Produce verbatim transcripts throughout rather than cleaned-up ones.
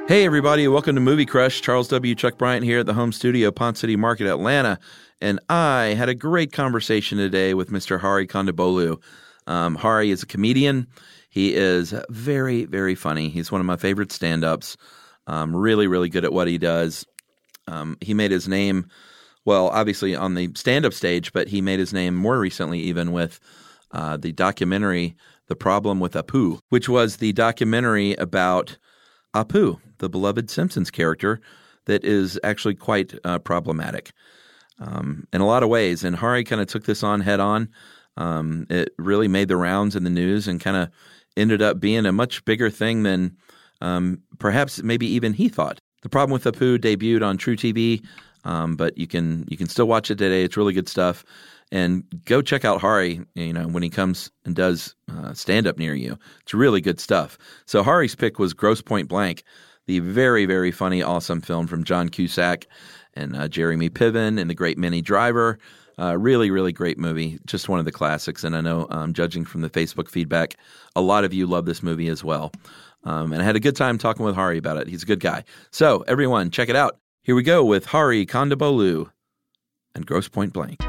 Hey, everybody. Welcome to Movie Crush. Charles W. Chuck Bryant here at the home studio, Pond City Market, Atlanta. And I had a great conversation today with Mister Hari Kondabolu. Um, Hari is a comedian. He is very, very funny. He's one of my favorite stand-ups. Um, really, really good at what he does. Um, he made his name, well, obviously on the stand-up stage, but he made his name more recently even with uh, the documentary The Problem with Apu, which was the documentary about Apu, the beloved Simpsons character that is actually quite uh, problematic um, in a lot of ways. And Hari kind of took this on head on. Um, it really made the rounds in the news and kind of ended up being a much bigger thing than um, perhaps maybe even he thought. The Problem with Apu debuted on True T V, um, but you can you can still watch it today. It's really good stuff. And go check out Hari, you know, when he comes and does uh, stand-up near you. It's really good stuff. So Hari's pick was Grosse Pointe Blank, the very, very funny, awesome film from John Cusack and uh, Jeremy Piven and the great Minnie Driver. Uh, really, really great movie. Just one of the classics. And I know, um, judging from the Facebook feedback, a lot of you love this movie as well. Um, and I had a good time talking with Hari about it. He's a good guy. So everyone, check it out. Here we go with Hari Kondabolu and Grosse Pointe Blank.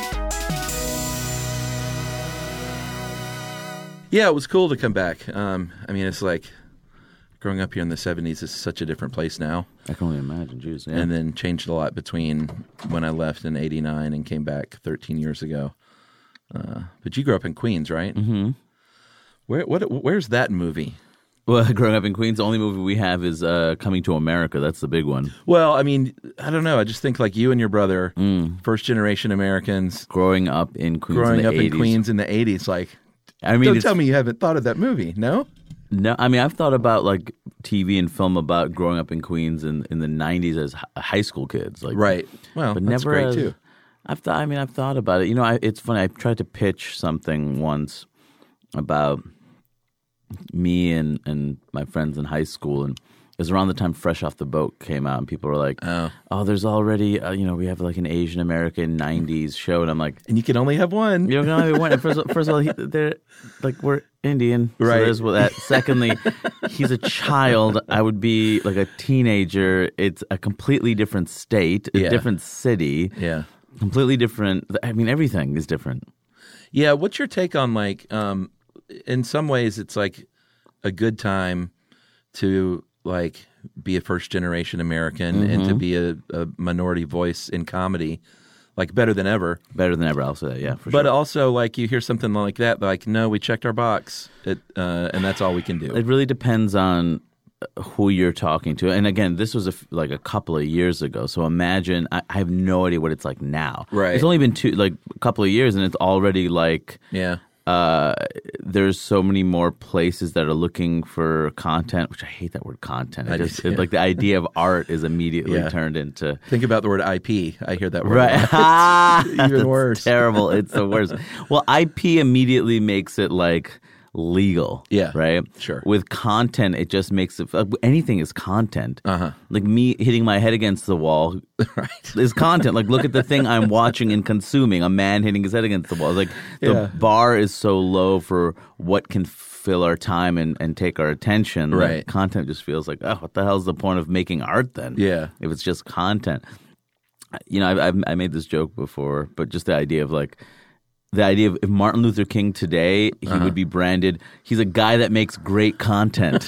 Yeah, it was cool to come back. Um, I mean, it's like growing up here in the seventies is such a different place now. I can only imagine, Jews. Yeah. And then changed a lot between when I left in eighty-nine and came back thirteen years ago. Uh, but you grew up in Queens, right? Mm-hmm. Where, what, where's that movie? Well, growing up in Queens, the only movie we have is uh, Coming to America. That's the big one. Well, I mean, I don't know. I just think like you and your brother, mm. first-generation Americans. Growing up in Queens Growing in the up eighties. in Queens in the eighties, like... I mean, Don't tell me you haven't thought of that movie, no? No, I mean, I've thought about like T V and film about growing up in Queens in, in the nineties as high school kids. Like, right. Well, but that's never great as, too. I've thought, I mean, I've thought about it. You know, I, it's funny. I tried to pitch something once about me and, and my friends in high school, and it was around the time Fresh Off the Boat came out, and people were like, oh, oh there's already, uh, you know, we have like an Asian American nineties show. And I'm like, and you can only have one. You can only have one. First, first of all, he, they're like, we're Indian. So right. There's that. Secondly, he's a child. I would be like a teenager. It's a completely different state, a yeah. different city. Yeah. Completely different. I mean, everything is different. Yeah. What's your take on like, um, in some ways, it's like a good time to like be a first generation American mm-hmm. and to be a, a minority voice in comedy, like better than ever. Better than ever, I'll say that, yeah, for but sure. also, like, you hear something like that, like, no, we checked our box, it, uh, and that's all we can do. It really depends on who you're talking to. And again, this was a, like a couple of years ago, so imagine, I, I have no idea what it's like now. Right. It's only been two, like a couple of years, and it's already like... Yeah. Uh, there's so many more places that are looking for content, which I hate that word content. It just, it, like the idea of art is immediately yeah. turned into... Think about the word I P. I hear that word. Right. It's even worse. Terrible. It's the worst. Well, I P immediately makes it like legal. Yeah. Right? Sure. With content, it just makes it... Anything is content. Uh-huh. Like me hitting my head against the wall right. is content. Like, look at the thing I'm watching and consuming. A man hitting his head against the wall. Like, the yeah. bar is so low for what can fill our time and, and take our attention. Right. Like, content just feels like, oh, what the hell's the point of making art then? Yeah. If it's just content. You know, I've, I've I made this joke before, but just the idea of like, the idea of if Martin Luther King today, he uh-huh. would be branded, he's a guy that makes great content.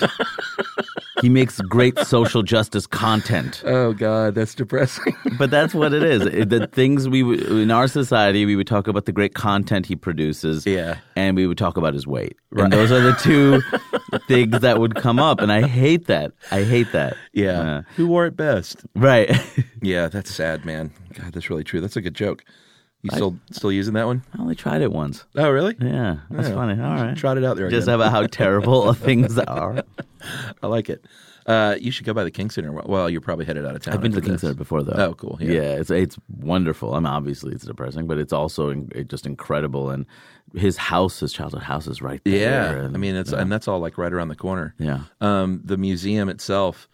He makes great social justice content. Oh, God, that's depressing. But that's what it is. The things we would, in our society, we would talk about the great content he produces. Yeah. And we would talk about his weight. Right. And those are the two things that would come up. And I hate that. I hate that. Yeah. Uh, Who wore it best? Right. Yeah, that's sad, man. God, that's really true. That's a good joke. You still I, still using that one? I only tried it once. Oh, really? Yeah, that's yeah. funny. All right. Tried it out there again. Just about how terrible things are. I like it. Uh, you should go by the King Center. Well, you're probably headed out of town. I've been to the King this. Center before, though. Oh, cool. Yeah, yeah it's it's wonderful. I mean, obviously it's depressing, but it's also in, it just incredible. And his house, his childhood house, is right there. Yeah, and, I mean, it's yeah. and that's all like right around the corner. Yeah. Um, the museum itself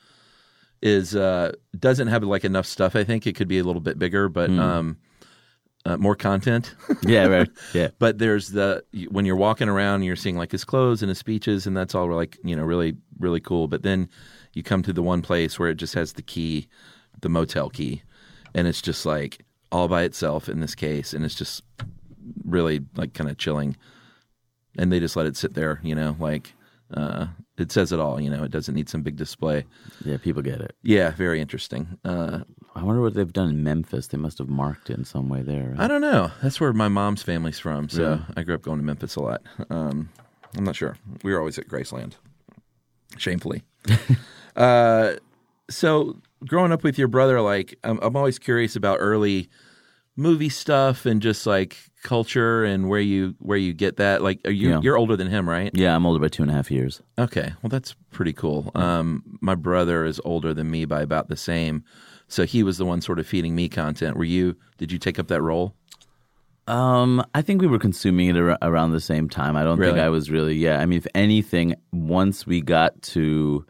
is uh, doesn't have like enough stuff. I think it could be a little bit bigger, but. Mm. Um, Uh, more content. Yeah, right. Yeah. But there's the, when you're walking around, you're seeing like his clothes and his speeches, and that's all like, you know, really, really cool. But then you come to the one place where it just has the key, the motel key, and it's just like all by itself in this case, and it's just really like kind of chilling. And they just let it sit there, you know, like uh, it says it all, you know, it doesn't need some big display. Yeah, people get it. Yeah, very interesting. Uh, I wonder what they've done in Memphis. They must have marked it in some way there. Right? I don't know. That's where my mom's family's from, so Really? I grew up going to Memphis a lot. Um, I'm not sure. We were always at Graceland, shamefully. uh, so growing up with your brother, like I'm, I'm always curious about early movie stuff and just like culture and where you where you get that. Like, are you Yeah. you're older than him, right? Yeah, I'm older by two and a half years. Okay, well that's pretty cool. Um, my brother is older than me by about the same, so he was the one sort of feeding me content. Were you? Did you take up that role? Um, I think we were consuming it ar- around the same time. I don't Really? think I was really. Yeah, I mean, if anything, once we got to,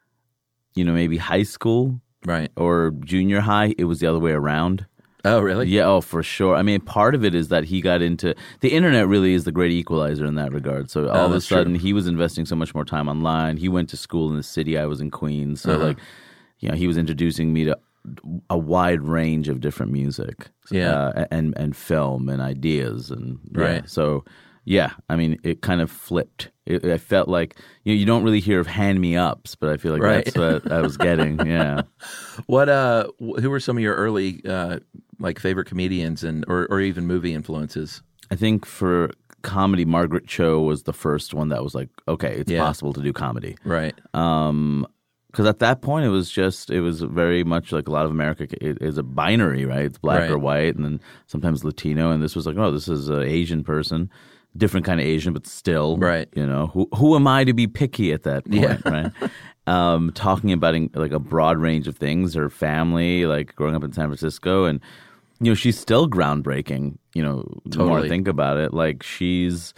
you know, maybe high school Right. or junior high, it was the other way around. Oh, really? Yeah, oh, for sure. I mean, part of it is that he got into the internet. Really, is the great equalizer in that regard. So all of a that's true. sudden, he was investing so much more time online. He went to school in the city. I was in Queens, so Uh-huh. like, you know, he was introducing me to a wide range of different music, Yeah. uh, and and film and ideas, and yeah. Right. So, yeah, I mean, it kind of flipped. It, I felt like you know, you don't really hear of hand me ups, but I feel like Right. that's what I was getting. Yeah. What? Uh, wh- who were some of your early uh, like favorite comedians and or, or even movie influences? I think for comedy, Margaret Cho was the first one that was like, okay, it's Yeah. possible to do comedy. Right. Um, because at that point, it was just, it was very much like a lot of America it is a binary, right? It's black Right. or white, and then sometimes Latino. And this was like, oh, this is an Asian person, different kind of Asian, but still, Right. You know, who who am I to be picky at that point, Yeah. right? Um, talking about like a broad range of things, her family, like growing up in San Francisco, and you know, she's still groundbreaking. You know, the more I Totally. think about it, like she's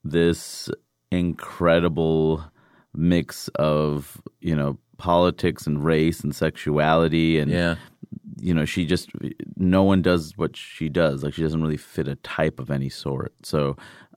this incredible mix of you know politics and race and sexuality, and Yeah. you know, she just no one does what she does. Like she doesn't really fit a type of any sort. So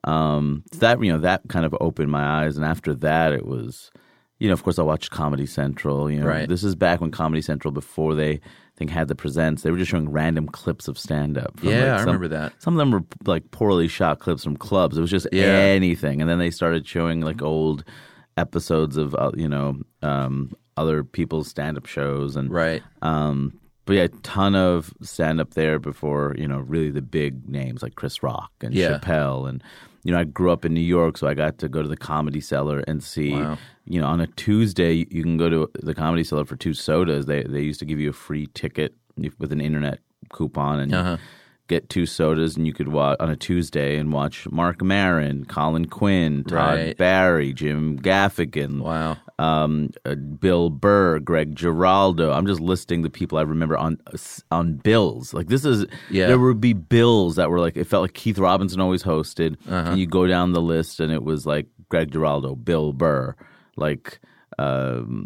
um, that you know that kind of opened my eyes, and after that, it was. You know, of course, I watched Comedy Central. You know, Right. this is back when Comedy Central, before they I think had the presents, they were just showing random clips of stand up. Yeah, I remember that. Some of them were like poorly shot clips from clubs. It was just Yeah. anything, and then they started showing like old episodes of uh, you know um, other people's stand up shows, and Right. um, but yeah, a ton of stand up there before you know really the big names like Chris Rock and Yeah. Chappelle, and you know I grew up in New York, so I got to go to the Comedy Cellar and see. Wow. You know, on a Tuesday, you can go to the Comedy Cellar for two sodas. They they used to give you a free ticket with an internet coupon, and Uh-huh. you get two sodas, and you could watch on a Tuesday and watch Mark Maron, Colin Quinn, Todd Right. Barry, Jim Gaffigan, Wow. um, uh, Bill Burr, Greg Giraldo. I'm just listing the people I remember on on bills. Like this is, Yeah. there would be bills that were like, it felt like Keith Robinson always hosted, Uh-huh. and you go down the list, and it was like Greg Giraldo, Bill Burr, like um,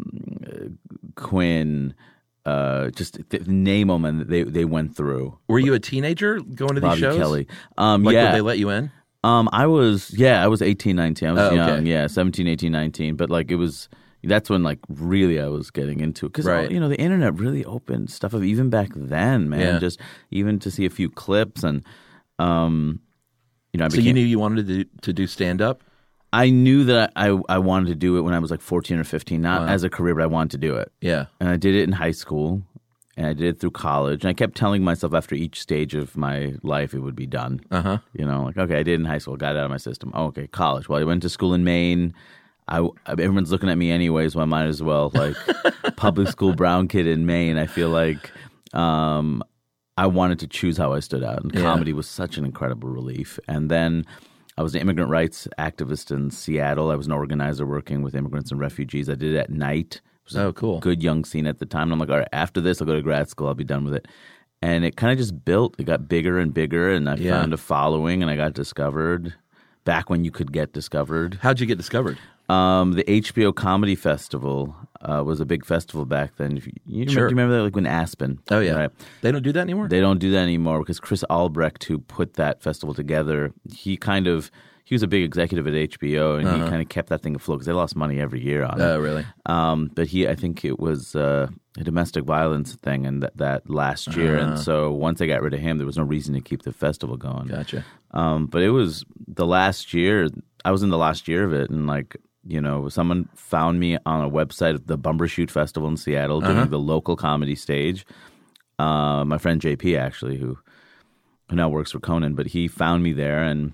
Quinn. Uh, just th- name them, and they they went through. Were you a teenager going to these Bobby shows? Kelly. Um, Like, yeah. would they let you in? Um, I was, yeah, I was eighteen, nineteen. I was Oh, okay. young, yeah, seventeen, eighteen, nineteen. But like it was, that's when like really I was getting into it. Because, Right. you know, the internet really opened stuff up even back then, man. Yeah. Just even to see a few clips and, um, you know, I So became, you knew you wanted to do, to do stand up? I knew that I, I wanted to do it when I was like fourteen or fifteen, not Wow. as a career, but I wanted to do it. Yeah. And I did it in high school. And I did it through college. And I kept telling myself after each stage of my life it would be done. Uh huh. You know, like, okay, I did it in high school, got it out of my system. Oh, okay, college. Well, I went to school in Maine. I, everyone's looking at me anyway, so I might as well. Like, public school brown kid in Maine, I feel like um, I wanted to choose how I stood out. And Yeah. comedy was such an incredible relief. And then I was an immigrant rights activist in Seattle. I was an organizer working with immigrants and refugees. I did it at night. It was Oh, a cool. good young scene at the time. And I'm like, all right, after this, I'll go to grad school. I'll be done with it. And it kind of just built. It got bigger and bigger, and I Yeah. found a following, and I got discovered back when you could get discovered. How'd you get discovered? Um, the H B O Comedy Festival uh, was a big festival back then. If you, you, remember, Sure. do you remember that, like when Aspen? Oh, yeah. Right? They don't do that anymore? They don't do that anymore because Chris Albrecht, who put that festival together, he kind of he was a big executive at H B O, and Uh-huh. he kind of kept that thing afloat because they lost money every year on it. Oh, really? Um, but he, I think it was uh, a domestic violence thing, and that, that last year, Uh-huh. and so once they got rid of him, there was no reason to keep the festival going. Gotcha. Um, but it was the last year. I was in the last year of it, and like you know, someone found me on a website of the Bumbershoot Festival in Seattle doing Uh-huh. the local comedy stage. Uh, my friend J P actually, who who now works for Conan, but he found me there and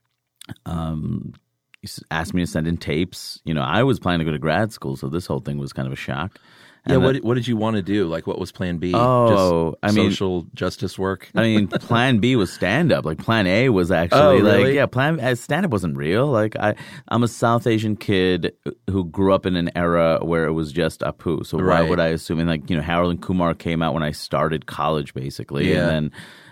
um, he s- asked me to send in tapes. You know, I was planning to go to grad school, so this whole thing was kind of a shock. Yeah, And what that- what did you want to do? Like, what was Plan B? Oh, Just I mean- social justice work. I mean, Plan B was stand up. Like Plan A was actually Oh, like, really? yeah, Plan stand up wasn't real. Like I, I'm a South Asian kid who grew up in an era where it was just Apu. So why Right. would I assume? And like you know, Harold and Kumar came out when I started college, basically, Yeah. and then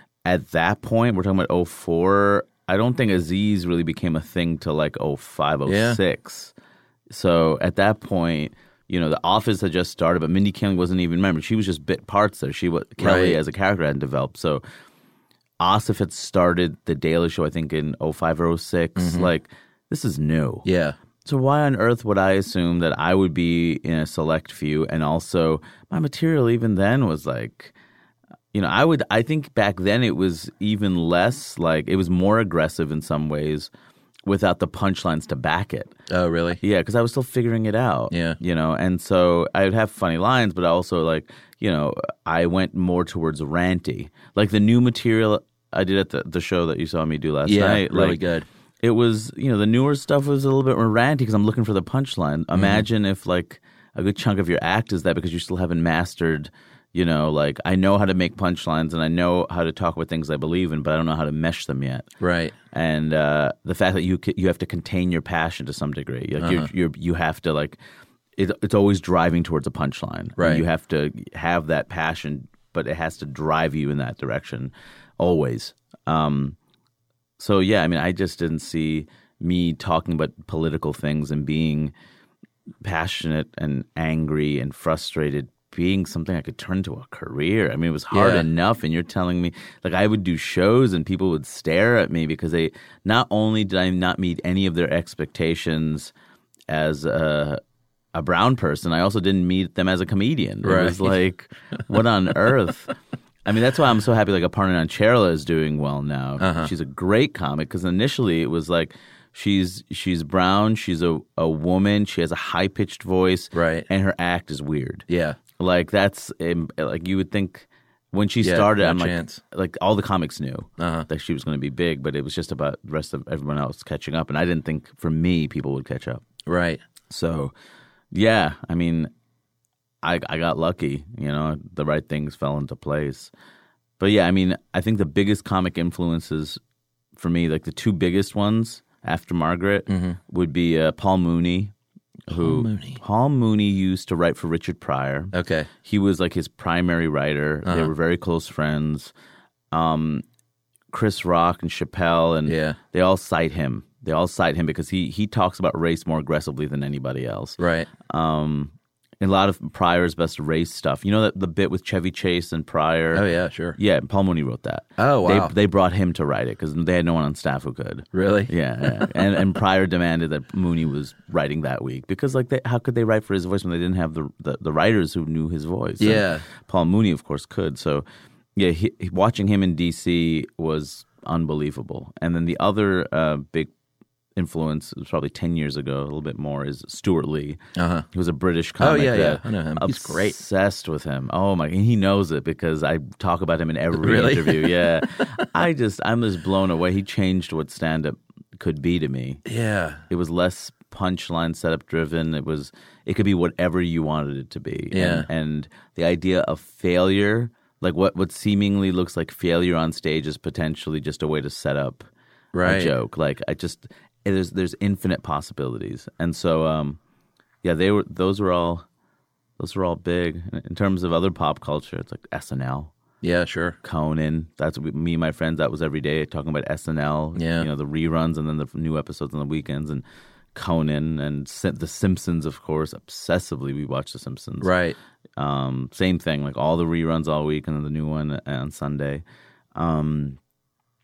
at that point, we're talking about oh four. I don't think Aziz really became a thing till like oh five, oh six. So at that point. You know, The Office had just started, but Mindy Kaling wasn't even, remember, she was just bit parts there. She was, Kelly Right. as a character hadn't developed. So Asif had started The Daily Show, I think, in oh five or oh six. Like, this is new. Yeah. So why on earth would I assume that I would be in a select few? And also, my material even then was like, you know, I would, I think back then it was even less, like, it was more aggressive in some ways without the punchlines to back it. Oh, really? Yeah, because I was still figuring it out. Yeah. You know, and so I would have funny lines, but also like, you know, I went more towards ranty. Like the new material I did at the, the show that you saw me do last Yeah, night. really like, good. It was, you know, the newer stuff was a little bit more ranty because I'm looking for the punchline. Mm-hmm. Imagine if like a good chunk of your act is that because you still haven't mastered, you know, like I know how to make punchlines and I know how to talk about things I believe in, but I don't know how to mesh them yet. Right. And uh, the fact that you c- you have to contain your passion to some degree, like Uh-huh. you're, you're you have to like it, it's always driving towards a punchline. Right. You have to have that passion, but it has to drive you in that direction always. Um, so yeah, I mean, I just didn't see me talking about political things and being passionate and angry and frustrated being something I could turn into a career. I mean, it was hard Yeah. enough, and you're telling me, like, I would do shows and people would stare at me because they, not only did I not meet any of their expectations as a, a brown person, I also didn't meet them as a comedian. It was Right. like, what on earth? I mean, that's why I'm so happy, like, Aparna Nancherla is doing well now. Uh-huh. She's a great comic because initially it was like, She's she's brown, she's a, a woman, she has a high-pitched voice, Right. and her act is weird. Yeah. Like that's um, like you would think when she Yeah, started. no I'm like, chance. like all the comics knew Uh-huh. that she was going to be big, but it was just about the rest of everyone else catching up, and I didn't think for me people would catch up. Right. So, yeah, I mean, I I got lucky. You know, the right things fell into place. But yeah, I mean, I think the biggest comic influences for me, like the two biggest ones after Margaret, would be uh, Paul Mooney. Who Mooney. Paul Mooney used to write for Richard Pryor. Okay. He was like his primary writer. They Uh-huh. were very close friends. Um, Chris Rock and Chappelle, and Yeah. they all cite him. They all cite him because he he talks about race more aggressively than anybody else. Right. Um, and a lot of Pryor's best race stuff. You know that the bit with Chevy Chase and Pryor. Oh, yeah, sure. Yeah, Paul Mooney wrote that. Oh, wow. They they brought him to write it because they had no one on staff who could. Really? Yeah, yeah. and and Pryor demanded that Mooney was writing that week because like they, how could they write for his voice when they didn't have the the, the writers who knew his voice? And Yeah. Paul Mooney of course could. So yeah, he, watching him in D C was unbelievable. And then the other uh, big influence was probably ten years ago, a little bit more, is Stuart Lee. Uh-huh. He was a British Oh, comic. yeah, yeah. that- I know him. He's great. Obsessed with him. Oh my, he knows it because I talk about him in every Really? interview. Yeah, I just I'm just blown away. He changed what stand-up could be to me. Yeah. It was less punchline setup driven. It was it could be whatever you wanted it to be. Yeah. and, and the idea of failure, like what what seemingly looks like failure on stage, is potentially just a way to set up Right. a joke. Like I just there's there's infinite possibilities, and so um, yeah, they were those were all those were all big in terms of other pop culture. It's like S N L, Yeah, sure. Conan. That's what we, me and my friends. That was every day talking about S N L. Yeah. You know, the reruns and then the new episodes on the weekends, and Conan and Sim- The Simpsons, of course. Obsessively, we watched The Simpsons. Right. Um, same thing, like all the reruns all week and then the new one on Sunday. Um,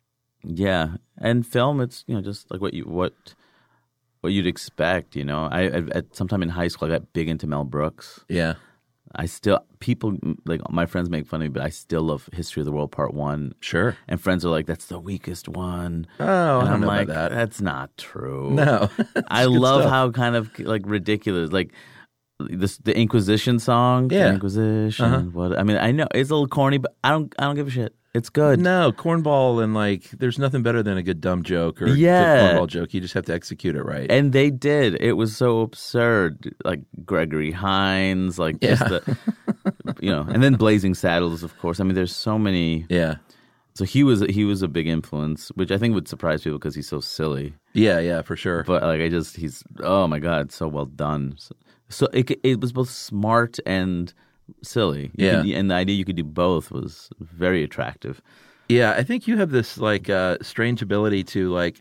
Yeah, and film, it's you know just like what you what what you'd expect. You know, I, I at sometime in high school I got big into Mel Brooks. Yeah. I still people like my friends make fun of me, but I still love History of the World Part One. Sure. And friends are like, "That's the weakest one." Oh, I and don't I'm know like, about that. That's not true. No. I It's good love stuff. how kind of like ridiculous, like this the Inquisition song. Yeah. The Inquisition. Uh-huh. What I mean, I know it's a little corny, but I don't I don't give a shit. It's good. No, cornball and like, there's nothing better than a good dumb joke or Yeah. good cornball joke. You just have to execute it right. And they did. It was so absurd. Like Gregory Hines, like just Yeah. the, you know, and then Blazing Saddles, of course. I mean, there's so many. yeah. So he was he was a big influence, which I think would surprise people because he's so silly. Yeah, yeah, for sure. But like, I just he's oh my god, so well done. So, so it it was both smart and silly. You Yeah. could- and the idea you could do both was very attractive. Yeah, I think you have this like uh, strange ability to like,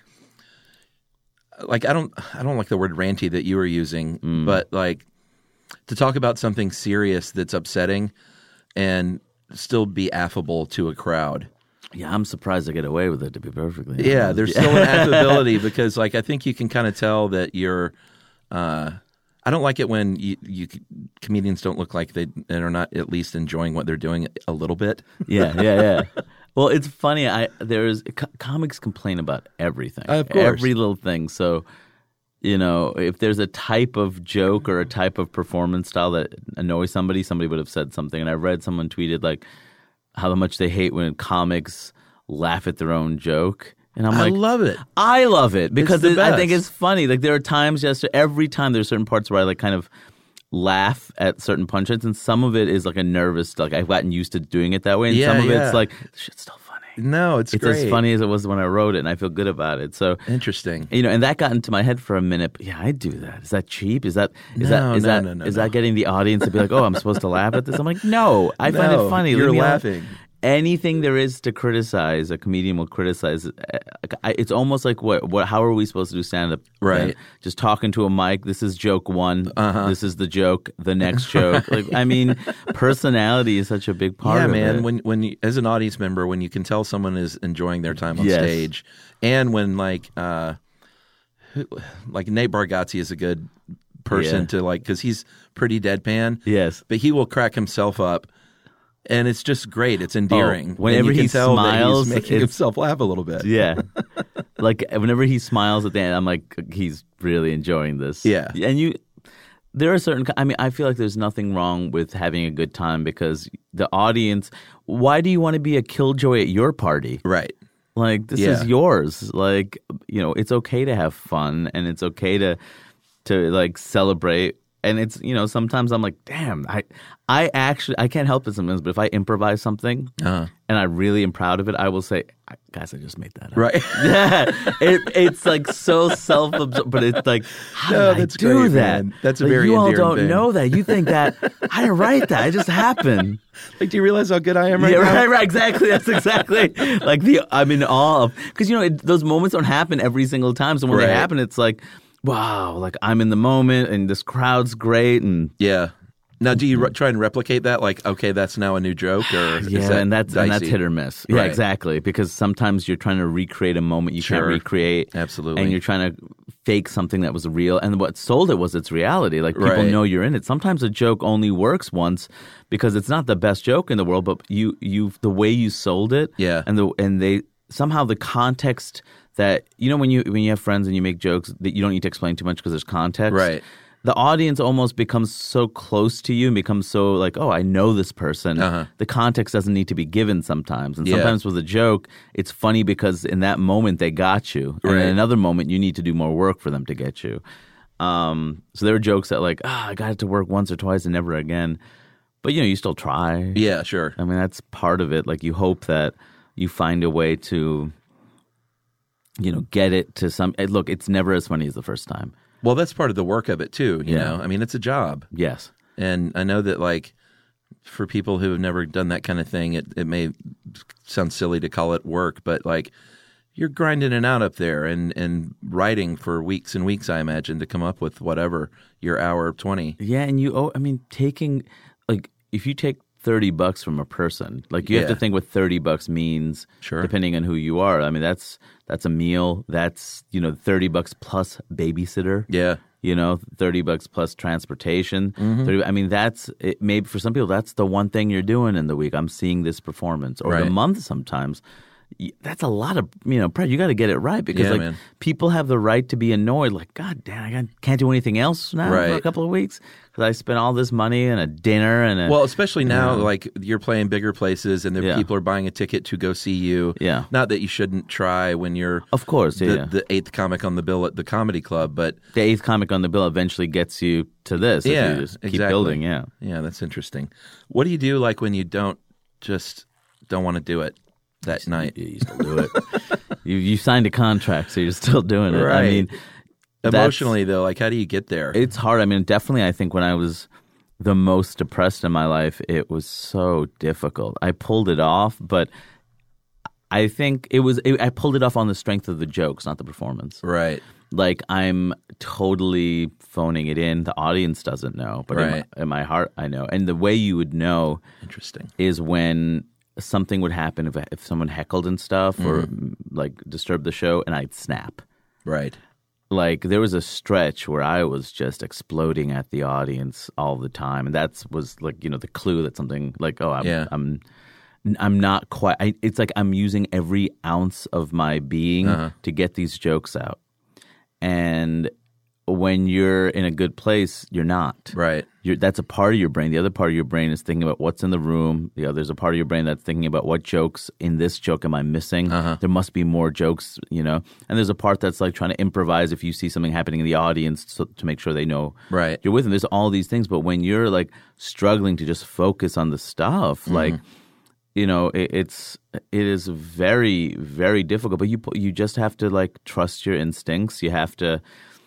like I don't, I don't like the word ranty that you were using, Mm. but like to talk about something serious that's upsetting and still be affable to a crowd. Yeah, I'm surprised I get away with it. To be perfectly honest. Yeah, there's still an affability because like I think you can kind of tell that you're. Uh, I don't like it when you, you comedians don't look like they and are not at least enjoying what they're doing a little bit. yeah, yeah, yeah. Well, it's funny. I there's co- comics complain about everything, Of course. every little thing. So, you know, if there's a type of joke or a type of performance style that annoys somebody, somebody would have said something. And I read someone tweeted like how much they hate when comics laugh at their own joke. And I'm I like, love it. I love it because the it, I think best. it's funny. Like there are times, yes, every time there's certain parts where I like kind of laugh at certain punchlines, and some of it is like a nervous, like I've gotten used to doing it that way, and Yeah, some of yeah. it's like shit's still funny. No, it's, It's great. as funny as it was when I wrote it, and I feel good about it. So Interesting. you know, and that got into my head for a minute. But yeah, I do that. Is that cheap? Is that is No, that is no, that no, no, is no. that getting the audience to be like, oh, I'm supposed to laugh at this? I'm like, no, I find No, it funny. you're Leave me alone. laughing. Anything there is to criticize, a comedian will criticize. I- It's almost like what? What? How are we supposed to do stand up? Right. Just talking to a mic. This is joke one. Uh-huh. This is the joke. The next joke. Like, I mean, personality is such a big part Yeah, of man. it. When when you, as an audience member, when you can tell someone is enjoying their time on Yes. stage, and when like uh, who, like Nate Bargatze is a good person Yeah. to like because he's pretty deadpan. Yes. but he will crack himself up, and it's just great. It's endearing. Oh, whenever and you can he tell smiles, that he's making it's- himself laugh a little bit. Yeah. Like whenever he smiles at the end, I'm like, he's really enjoying this. Yeah. And you, there are certain, I mean, I feel like there's nothing wrong with having a good time because the audience, why do you want to be a killjoy at your party? Right. Like, this Yeah. is yours. Like, you know, it's okay to have fun and it's okay to, to like celebrate. And it's, you know, sometimes I'm like, damn, I, I actually, I can't help it sometimes, but if I improvise something Uh-huh. and I really am proud of it, I will say, guys, I just made that up. Right. Yeah. It, it's like so self-absorbed, but it's like, how No, did that's I do great, that? man. That's a Like, very you all endearing don't thing. know that. You think that, I didn't write that. It just happened. Like, do you realize how good I am right yeah, now? right, right, exactly. That's exactly like the, I'm in awe of, because, you know, it, those moments don't happen every single time. So when Right. they happen, it's like, wow, like I'm in the moment and this crowd's great. And Yeah. Now, do you re- try and replicate that? Like, okay, that's now a new joke, or is yeah, that and that's and that's dicey? hit or miss. Yeah, Right. exactly. Because sometimes you're trying to recreate a moment you Sure. can't recreate. Absolutely. And you're trying to fake something that was real. And what sold it was its reality. Like people Right. know you're in it. Sometimes a joke only works once because it's not the best joke in the world, but you you the way you sold it. Yeah. And the and they somehow the context that you know when you when you have friends and you make jokes that you don't need to explain too much because there's context. Right. The audience almost becomes so close to you and becomes so like, oh, I know this person. Uh-huh. The context doesn't need to be given sometimes. And Yeah. sometimes with a joke, it's funny because in that moment they got you. And Right. in another moment, you need to do more work for them to get you. Um, so there were jokes that like, ah, I got it to work once or twice and never again. But, you know, you still try. Yeah, sure. I mean, that's part of it. Like you hope that you find a way to, you know, get it to some – look, it's never as funny as the first time. Well, that's part of the work of it too. You Yeah. know, I mean, it's a job, Yes. and I know that like for people who have never done that kind of thing, it it may sound silly to call it work, but like you're grinding it out up there and and writing for weeks and weeks, I imagine, to come up with whatever your hour twenty. Yeah, and you owe, I mean, taking, like, if you take thirty bucks from a person. Like you Yeah. have to think what thirty bucks means Sure. depending on who you are. I mean, that's that's a meal. That's, you know, thirty bucks plus babysitter. Yeah. You know, thirty bucks plus transportation. Mm-hmm. thirty I mean, that's it, maybe for some people, that's the one thing you're doing in the week. I'm seeing this performance or the Right. month sometimes. Y- That's a lot of, you know, pressure. You got to get it right because Yeah, like man. people have the right to be annoyed. Like, God damn, I got- can't do anything else now for a Right. couple of weeks because I spent all this money and a dinner and a, Well, especially now, Yeah. like you're playing bigger places and the Yeah. people are buying a ticket to go see you. Yeah. Not that you shouldn't try when you're Of course, yeah, the, yeah. the eighth comic on the bill at the comedy club, but the eighth comic on the bill eventually gets you to this. yeah, if you just keep exactly. building. Yeah. Yeah, that's interesting. What do you do like when you don't just don't want to do it that night? You, you still do it. you you signed a contract, so you're still doing it. I Right. mean, that's- Emotionally though, like how do you get there? it's hard. I mean, definitely, I think when I was the most depressed in my life, it was so difficult. I pulled it off, but I think it was. It, I pulled it off on the strength of the jokes, not the performance. right. Like I'm totally phoning it in. The audience doesn't know, but in, Right. my, in my heart, I know. And the way you would know Interesting. is when something would happen if if someone heckled and stuff or Mm-hmm. like disturbed the show, and I'd snap. Right. Like there was a stretch where I was just exploding at the audience all the time, and that was like you know the clue that something like oh I'm Yeah. I'm I'm not quite. I, it's like I'm using every ounce of my being Uh-huh. to get these jokes out, and when you're in a good place, you're not. Right. You're, that's a part of your brain. The other part of your brain is thinking about what's in the room. The other, there's a part of your brain that's thinking about what jokes in this joke am I missing? Uh-huh. There must be more jokes, you know. And there's a part that's like trying to improvise if you see something happening in the audience so, to make sure they know Right. you're with them. There's all these things, but when you're like struggling to just focus on the stuff, Mm-hmm. like you know, it, it's it is very very difficult. But you you just have to like trust your instincts. You have to.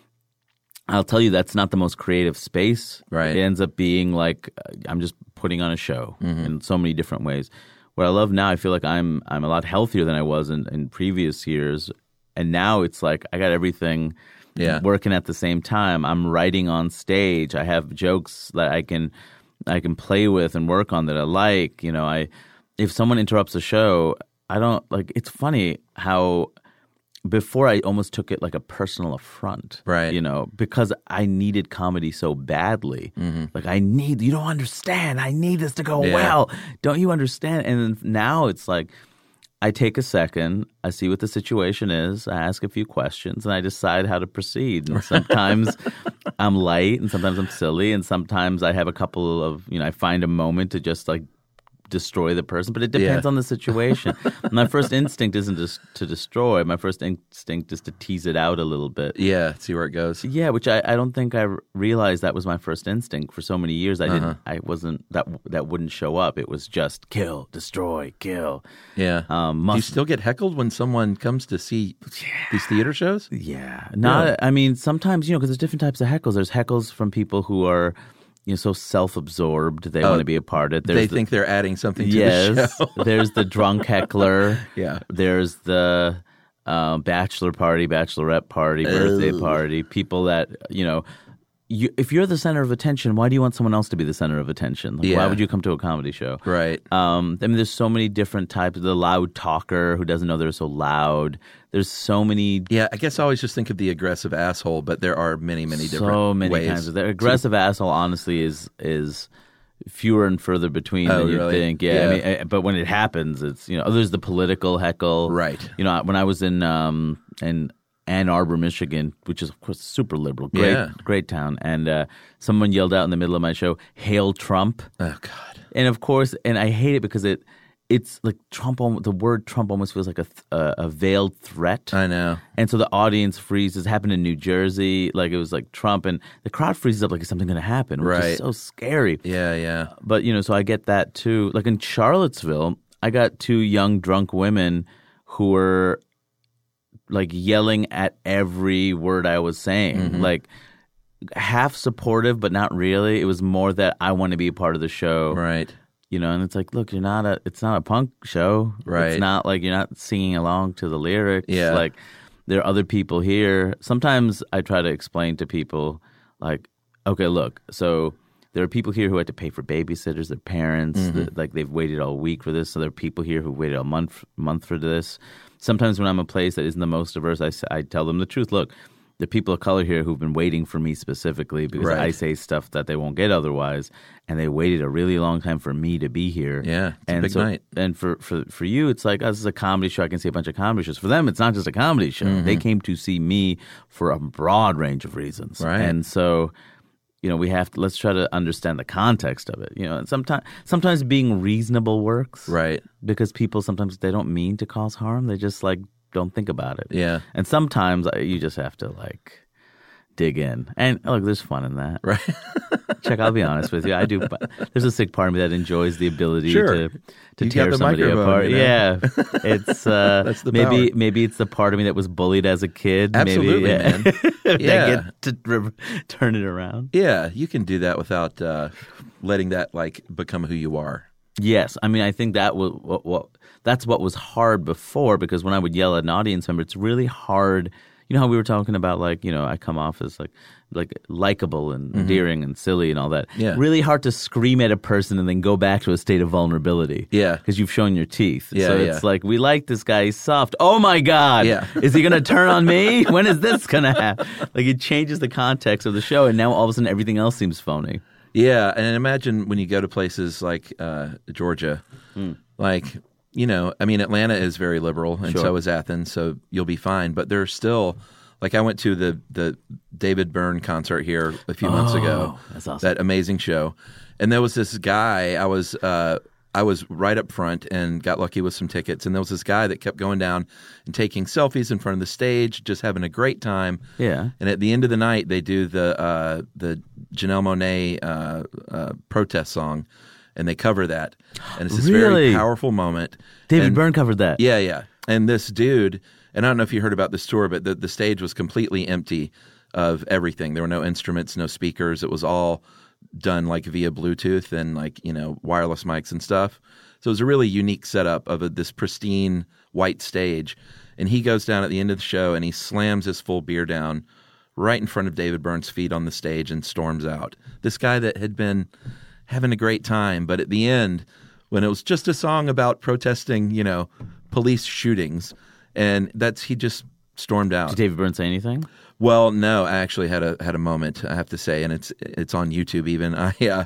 I'll tell you, that's not the most creative space. Right. It ends up being like uh, I'm just putting on a show Mm-hmm. in so many different ways. What I love now, I feel like I'm I'm a lot healthier than I was in, in previous years, and now it's like I got everything Yeah. working at the same time. I'm writing on stage. I have jokes that I can I can play with and work on that I like. You know, I if someone interrupts a show, I don't like. It's funny how. Before I almost took it like a personal affront, Right. You know, because I needed comedy so badly. Mm-hmm. Like I need, you don't understand. I need this to go Yeah. well. Don't you understand? And then now it's like, I take a second, I see what the situation is, I ask a few questions, and I decide how to proceed. And sometimes I'm light, and sometimes I'm silly, and sometimes I have a couple of, you know, I find a moment to just like destroy the person, but it depends Yeah. on the situation. My first instinct isn't just to destroy. My first instinct is to tease it out a little bit. Yeah. See where it goes. Yeah, which I, I don't think I r- realized that was my first instinct for so many years. I didn't. Uh-huh. I wasn't that that wouldn't show up. It was just kill, destroy, kill. Yeah. Um, Do you must, still get heckled when someone comes to see these theater shows? yeah, not. Really? I mean, sometimes you know because there's different types of heckles. There's heckles from people who are. You know, so self-absorbed, they Oh, want to be a part of it. There's They the, think they're adding something to the yes, show. there's the drunk heckler. Yeah. There's the uh, bachelor party, bachelorette party, birthday Ugh. party. People that you know, you, if you're the center of attention, why do you want someone else to be the center of attention? Like, Yeah. Why would you come to a comedy show? Right. Um, I mean, there's so many different types. The loud talker who doesn't know they're so loud. There's so many. Yeah, I guess I always just think of the aggressive asshole, but there are many, many different so many ways. kinds of the aggressive asshole. Honestly, is is fewer and further between Oh, than you really? think. Yeah, Yeah. I mean, eh, but when it happens, it's you know, there's the political heckle. Right. You know, when I was in um in Ann Arbor, Michigan, which is of course super liberal, great Yeah. great town, and uh, someone yelled out in the middle of my show, "Hail Trump!" Oh, God. And of course, and I hate it because it. It's like Trump. al- The word Trump almost feels like a th- a, a veiled threat. I know. And so the audience freezes. It happened in New Jersey. Like it was like Trump, and the crowd freezes up like is something going to happen, which Right. is so scary. Yeah, yeah. But you know, so I get that too. Like in Charlottesville, I got two young drunk women who were like yelling at every word I was saying, Mm-hmm. like half supportive, but not really. It was more that I want to be a part of the show. Right. You know, and it's like, look, you're not a, it's not a punk show. Right. It's not like you're not singing along to the lyrics. Yeah. Like, there are other people here. Sometimes I try to explain to people, like, okay, look, so there are people here who had to pay for babysitters, their parents, Mm-hmm. the, like they've waited all week for this. So there are people here who waited a month month for this. Sometimes when I'm a place that isn't the most diverse, I, s- I tell them the truth. Look, the people of color here who've been waiting for me specifically because Right. I say stuff that they won't get otherwise, and they waited a really long time for me to be here. Yeah, it's a and big so, night. And for, for, for you, it's like, oh, this is a comedy show. I can see a bunch of comedy shows. For them, it's not just a comedy show. Mm-hmm. They came to see me for a broad range of reasons. Right. And so, you know, we have to, let's try to understand the context of it. You know, and sometimes, sometimes being reasonable works. Right. Because people sometimes, they don't mean to cause harm. They just like don't think about it. Yeah. And sometimes uh, you just have to like dig in. And look, there's fun in that. Right. Chuck, I'll be honest with you. I do. There's a sick part of me that enjoys the ability Sure. to to You got tear the somebody microphone, apart. you know? Yeah, it's uh, That's the maybe power. maybe it's the part of me that was bullied as a kid. Absolutely, maybe, yeah. man. that Yeah. get to re- turn it around. Yeah, you can do that without uh, letting that like become who you are. Yes, I mean I think that was what, what that's what was hard before, because when I would yell at an audience member, it's really hard. You know how we were talking about, like, you know, I come off as like like likable and endearing and silly and all that. Yeah. Really hard to scream at a person and then go back to a state of vulnerability. Yeah. Because you've shown your teeth. Yeah, so yeah. it's like, we like this guy, he's soft. Oh my God. Yeah. Is he going to turn on me? When is this going to happen? Like, it changes the context of the show, and now all of a sudden everything else seems phony. Yeah, and imagine when you go to places like uh, Georgia, like, you know, I mean, Atlanta is very liberal, and Sure. so is Athens, so you'll be fine. But there's still, like, I went to the the David Byrne concert here a few months ago. Oh, that's awesome. That amazing show, and there was this guy. I was uh, I was right up front and got lucky with some tickets, and there was this guy that kept going down and taking selfies in front of the stage, just having a great time. Yeah. And at the end of the night, they do the uh, the Janelle Monáe uh, uh, protest song, and they cover that. And it's this Really? very powerful moment. David And- Byrne covered that. Yeah, yeah. And this dude, and I don't know if you heard about this tour, but the, the stage was completely empty of everything. There were no instruments, no speakers. It was all done like via Bluetooth and like, you know, wireless mics and stuff. So it was a really unique setup of a, this pristine white stage. And he goes down at the end of the show and he slams his full beer down right in front of David Byrne's feet on the stage and storms out. This guy that had been having a great time, but at the end, when it was just a song about protesting, you know, police shootings, and that's he just stormed out. Did David Byrne say anything? Well, no, I actually had a had a moment, I have to say, and it's it's on YouTube even. I uh,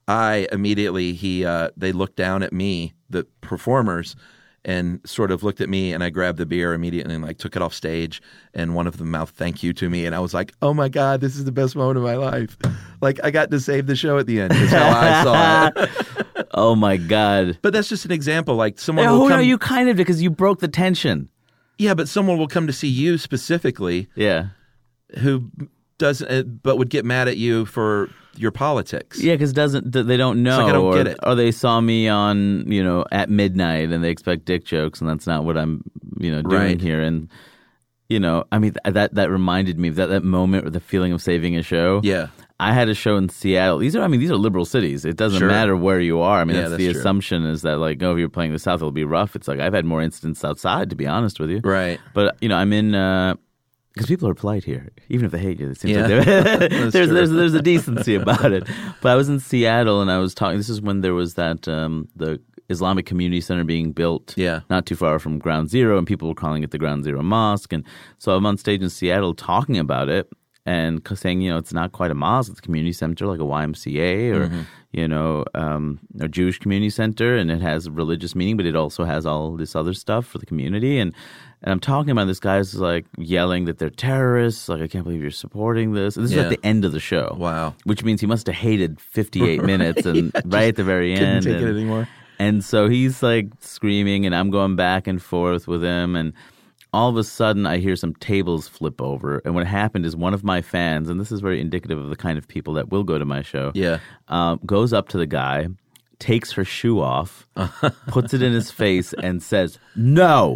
I immediately he uh, they looked down at me, the performers, and sort of looked at me, and I grabbed the beer immediately and like took it off stage, and one of them mouthed thank you to me, and I was like, oh my God, this is the best moment of my life. Like, I got to save the show at the end. Is how I saw it. Oh my God. But that's just an example. Like someone Oh will no, come, you kind of, because you broke the tension. yeah, but someone will come to see you specifically Yeah. who doesn't, uh, but would get mad at you for your politics. Yeah, because doesn't th- they don't know, like I don't or, get it. or they saw me on, you know, at midnight and they expect dick jokes, and that's not what I'm, you know, doing Right. here. And you know, I mean, th- that that reminded me of that that moment with the feeling of saving a show. Yeah. I had a show in Seattle. These are, I mean, these are liberal cities. It doesn't Sure. matter where you are. I mean, Yeah, that's, that's the true. assumption is that, like, oh, if you're playing the South, it'll be rough. It's like, I've had more incidents outside, to be honest with you. Right. But, you know, I'm in, because people are polite here. Even if they hate you, it seems Yeah. like they're- That's there's, true. there's, there's a decency about it. But I was in Seattle and I was talking, this is when there was that, um, the Islamic Community Center being built Yeah. not too far from Ground Zero, and people were calling it the Ground Zero Mosque. And so I'm on stage in Seattle talking about it and saying, you know, it's not quite a mosque, it's a community center like a Y M C A or, Mm-hmm. you know, um, a Jewish community center, and it has religious meaning, but it also has all this other stuff for the community. And and I'm talking about this guy's like yelling that they're terrorists, like, I can't believe you're supporting this. And this Yeah. is at the end of the show. Wow. Which means he must have hated fifty-eight minutes and right at the very Couldn't end. take and, it anymore. And so he's like screaming, and I'm going back and forth with him. And all of a sudden, I hear some tables flip over. And what happened is one of my fans, and this is very indicative of the kind of people that will go to my show, Yeah. um, goes up to the guy, takes her shoe off, puts it in his face, and says, "No."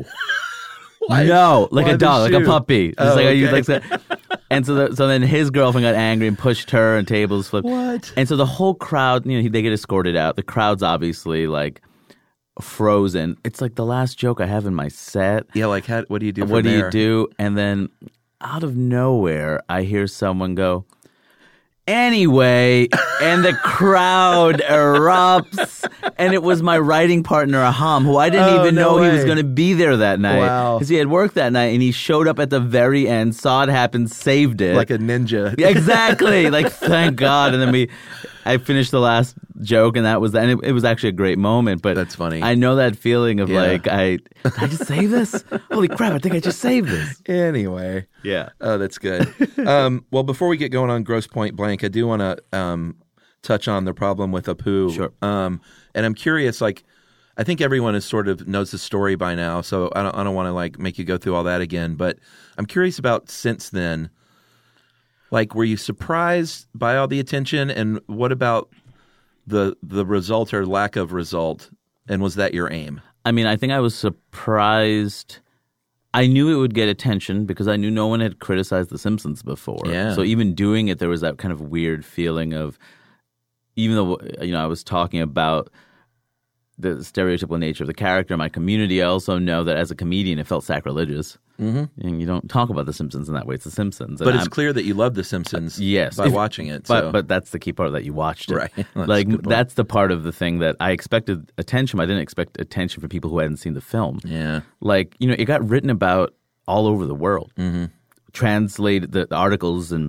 No, like why a the dog, like a shoe? puppy. Just Oh, like, okay. like that. And so, the, so then his girlfriend got angry and pushed her, and tables flipped. What? And so the whole crowd, you know, they get escorted out. The crowd's obviously like frozen. It's like the last joke I have in my set. Yeah, like, how, what do you do from What do there? you do? And then out of nowhere, I hear someone go, Anyway, and the crowd erupts, and it was my writing partner, Aham, who I didn't Oh, even no know he way. was going to be there that night. Wow. Because he had work that night, and he showed up at the very end, saw it happen, saved it. Like a ninja. Yeah, exactly. Like, thank God. And then we, I finished the last joke, and that was that. And it, it was actually a great moment. But That's funny. I know that feeling of Yeah. like, I, did I just save this? Holy crap! I think I just saved this. Anyway. Yeah. Oh, that's good. um, well, before we get going on Grosse Pointe Blank, I do want to um, touch on the problem with Apu. Sure. Um, and I'm curious, like, I think everyone is sort of knows the story by now, so I don't, I don't want to like make you go through all that again. But I'm curious about since then. Like, were you surprised by all the attention, and what about the the result or lack of result? And was that your aim? I mean, I think I was surprised. I knew it would get attention because I knew no one had criticized The Simpsons before. Yeah. So even doing it, there was that kind of weird feeling of, even though, you know, I was talking about the stereotypical nature of the character in my community, I also know that as a comedian, it felt sacrilegious. Mm-hmm. And you don't talk about The Simpsons in that way. It's The Simpsons. And But it's I'm- clear that you love The Simpsons Yes. by If- watching it. But so. but that's the key part, that you watched it. Right. That's a Like good point. that's the part of the thing that I expected attention. But I didn't expect attention from people who hadn't seen the film. Yeah. Like, you know, it got written about all over the world. Mm-hmm. Translated the, the articles in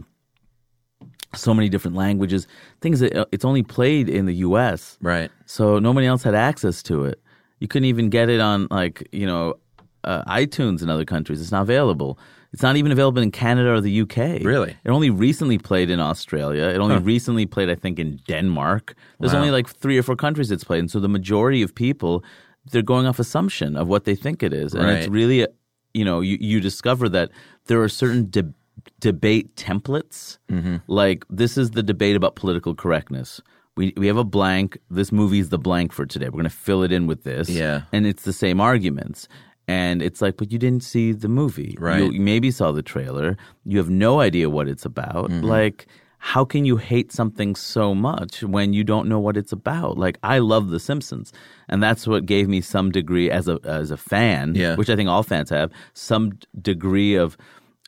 so many different languages. Things that uh, it's only played in the U S, Right. so nobody else had access to it. You couldn't even get it on, like, you know, uh, iTunes in other countries. It's not available. It's not even available in Canada or the U K. Really? It only recently played in Australia. It only recently played, I think, in Denmark. There's Wow. only like three or four countries it's played in. So the majority of people, they're going off assumption of what they think it is. And Right. it's really, a, you know, you, you discover that there are certain de- debate templates. Mm-hmm. Like, this is the debate about political correctness. We we have a blank. This movie's the blank for today. We're going to fill it in with this. Yeah. And it's the same arguments. And it's like, but you didn't see the movie. Right. You, you maybe saw the trailer. You have no idea what it's about. Mm-hmm. Like, how can you hate something so much when you don't know what it's about? Like, I love The Simpsons, and that's what gave me some degree as a as a fan, Yeah. which I think all fans have, some degree of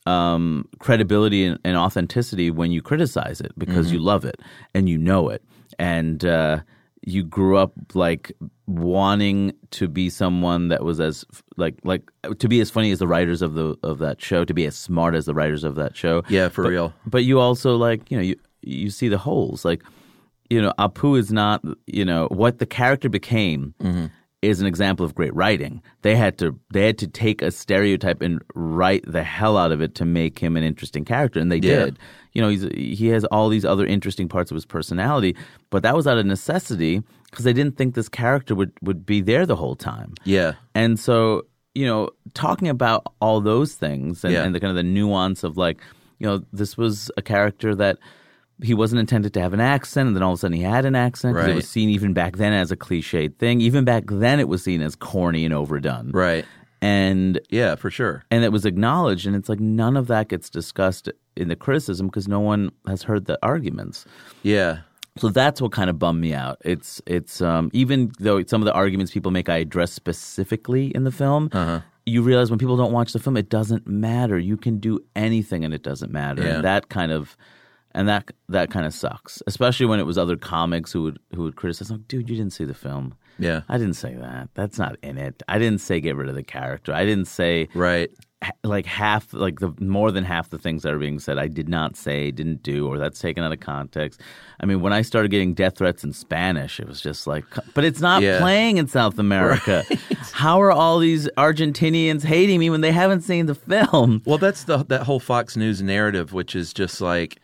um, credibility and, and authenticity when you criticize it because Mm-hmm. you love it and you know it. And uh, you grew up like wanting to be someone that was as like like to be as funny as the writers of the of that show, to be as smart as the writers of that show. Yeah, for But- real. But you also, like, you know, you you see the holes. Like, you know, Apu is not, you know, what the character became is an example of great writing. They had to they had to take a stereotype and write the hell out of it to make him an interesting character, and they Yeah. did. You know, he's, he has all these other interesting parts of his personality, but that was out of necessity because they didn't think this character would, would be there the whole time. Yeah. And so, you know, talking about all those things and, Yeah. and the kind of the nuance of, like, you know, this was a character that he wasn't intended to have an accent, and then all of a sudden he had an accent. 'Cause Right. It was seen even back then as a cliched thing. Even back then it was seen as corny and overdone. Right. And Yeah, for sure. and it was acknowledged, and it's like none of that gets discussed in the criticism because no one has heard the arguments. Yeah. So that's what kind of bummed me out. It's it's um, even though some of the arguments people make I address specifically in the film, Uh-huh. you realize when people don't watch the film, it doesn't matter. You can do anything, and it doesn't matter. Yeah. And that kind of and that that kind of sucks, especially when it was other comics who would who would criticize. Like, dude, you didn't see the film. Yeah. I didn't say that. That's not in it. I didn't say get rid of the character. I didn't say Right. ha- like half, like the more than half the things that are being said, I did not say, didn't do, or that's taken out of context. I mean, when I started getting death threats in Spanish, it was just like, but it's not Yeah. playing in South America. How are all these Argentinians hating me when they haven't seen the film? Well, that's the that whole Fox News narrative, which is just like,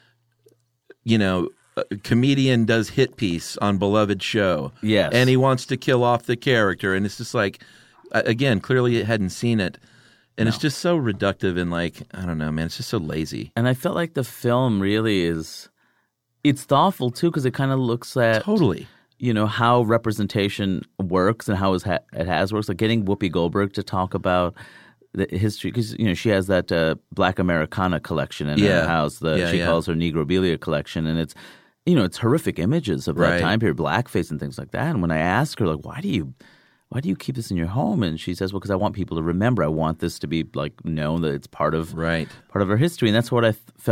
you know, a comedian does hit piece on beloved show. Yes. And he wants to kill off the character. And it's just like, a- again, clearly it hadn't seen it. And it's just so reductive and like, I don't know, man, it's just so lazy. And I felt like the film really is, it's thoughtful too, because it kind of looks at Totally. you know, how representation works and how it ha- it has works. Like getting Whoopi Goldberg to talk about the history, because, you know, she has that uh, Black Americana collection in Yeah. her house that Yeah, she yeah. calls her Negrobilia collection. And it's, you know, it's horrific images of that Right. time period, blackface and things like that. And when I ask her, like, why do you, why do you keep this in your home? And she says, well, because I want people to remember. I want this to be like known that it's part of Right. part of our history. And that's what I th- felt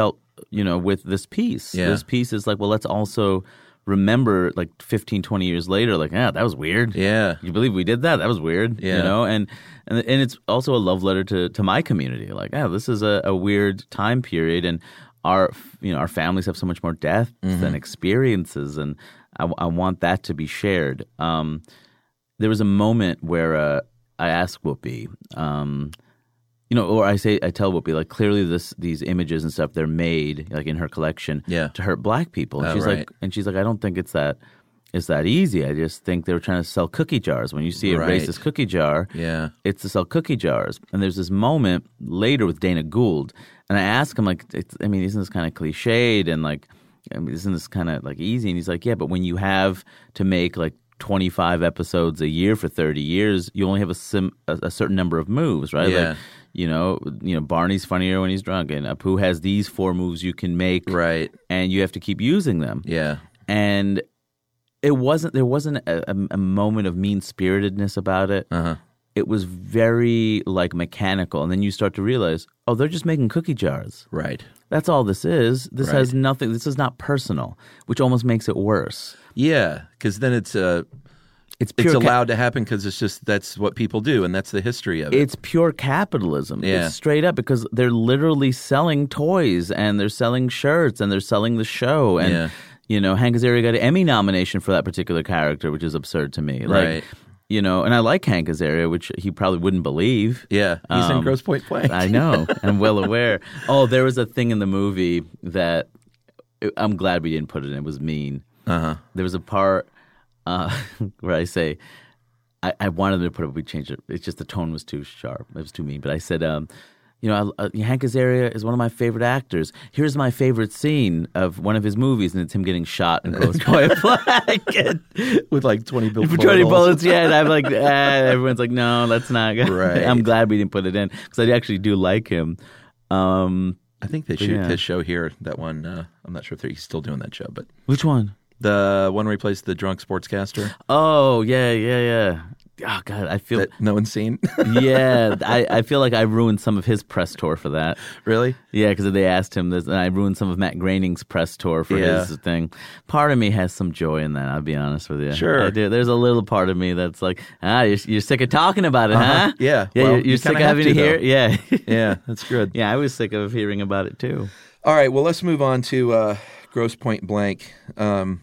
you know, with this piece. Yeah. This piece is like, well, let's also remember like fifteen, twenty years later, like, yeah, that was weird. Yeah. You believe we did that? That was weird. Yeah. You know, and, and and it's also a love letter to, to my community. Like, yeah, this is a, a weird time period, and our you know our families have so much more deaths Mm-hmm. and experiences, and I, I want that to be shared. Um, there was a moment where uh, I asked Whoopi, um, you know, or I say I tell Whoopi, like, clearly this these images and stuff, they're made like in her collection Yeah. to hurt black people. And Oh, she's right. like, and she's like, I don't think it's that it's that easy. I just think they were trying to sell cookie jars. When you see a Right. racist cookie jar, Yeah. it's to sell cookie jars. And there's this moment later with Dana Gould, and I ask him, like, it's, I mean, isn't this kind of cliched and like, I mean, isn't this kind of like easy? And he's like, yeah, but when you have to make like twenty-five episodes a year for thirty years, you only have a sim, a, a certain number of moves, right? Yeah. Like, you know, you know, Barney's funnier when he's drunk, and Apu has these four moves you can make, Right. and you have to keep using them. Yeah. And it wasn't there wasn't a, a, a moment of mean spiritedness about it. Uh-huh. It was very like mechanical, and then you start to realize, oh, they're just making cookie jars. Right. That's all this is. This Right. has nothing. This is not personal, which almost makes it worse. Yeah, because then it's uh, It's it's pure. ca- allowed to happen because it's just that's what people do, and that's the history of it. It's pure capitalism. Yeah. It's straight up, because they're literally selling toys, and they're selling shirts, and they're selling the show. And Yeah. you know, Hank Azaria got an Emmy nomination for that particular character, which is absurd to me. Like, Right. You know, and I like Hank Azaria, which he probably wouldn't believe. Yeah, he's in Um, Grosse Pointe Blank. I know. I'm well aware. Oh, there was a thing in the movie that I'm glad we didn't put it in. It was mean. Uh-huh. There was a part uh, where I say, I, I wanted to put it, we changed it. It's just the tone was too sharp. It was too mean. But I said, um, you know, I, uh, Hank Azaria is one of my favorite actors. Here's my favorite scene of one of his movies, and it's him getting shot in Grosse Pointe Blank. And With like twenty bill for twenty bullets, yeah. And I'm like, ah, everyone's like, no, that's not good. Right. I'm glad we didn't put it in, because I actually do like him. Um, I think they shoot yeah. his show here. That one, uh, I'm not sure if they're- he's still doing that show, but which one? the one where he plays the drunk sportscaster Oh, yeah, yeah, yeah. Oh, God, I feel... that no one's seen. yeah, I, I feel like I ruined some of his press tour for that. Really? Yeah, because they asked him this, and I ruined some of Matt Groening's press tour for Yeah. his thing. Part of me has some joy in that, I'll be honest with you. Sure. I do. There's a little part of me that's like, ah, you're, you're sick of talking about it, Uh-huh. huh? Yeah. Yeah, Well, you're, you're you sick kinda of have having to to, hear though. Yeah. Yeah, that's good. Yeah, I was sick of hearing about it, too. All right, well, let's move on to uh, Grosse Pointe Blank. Um,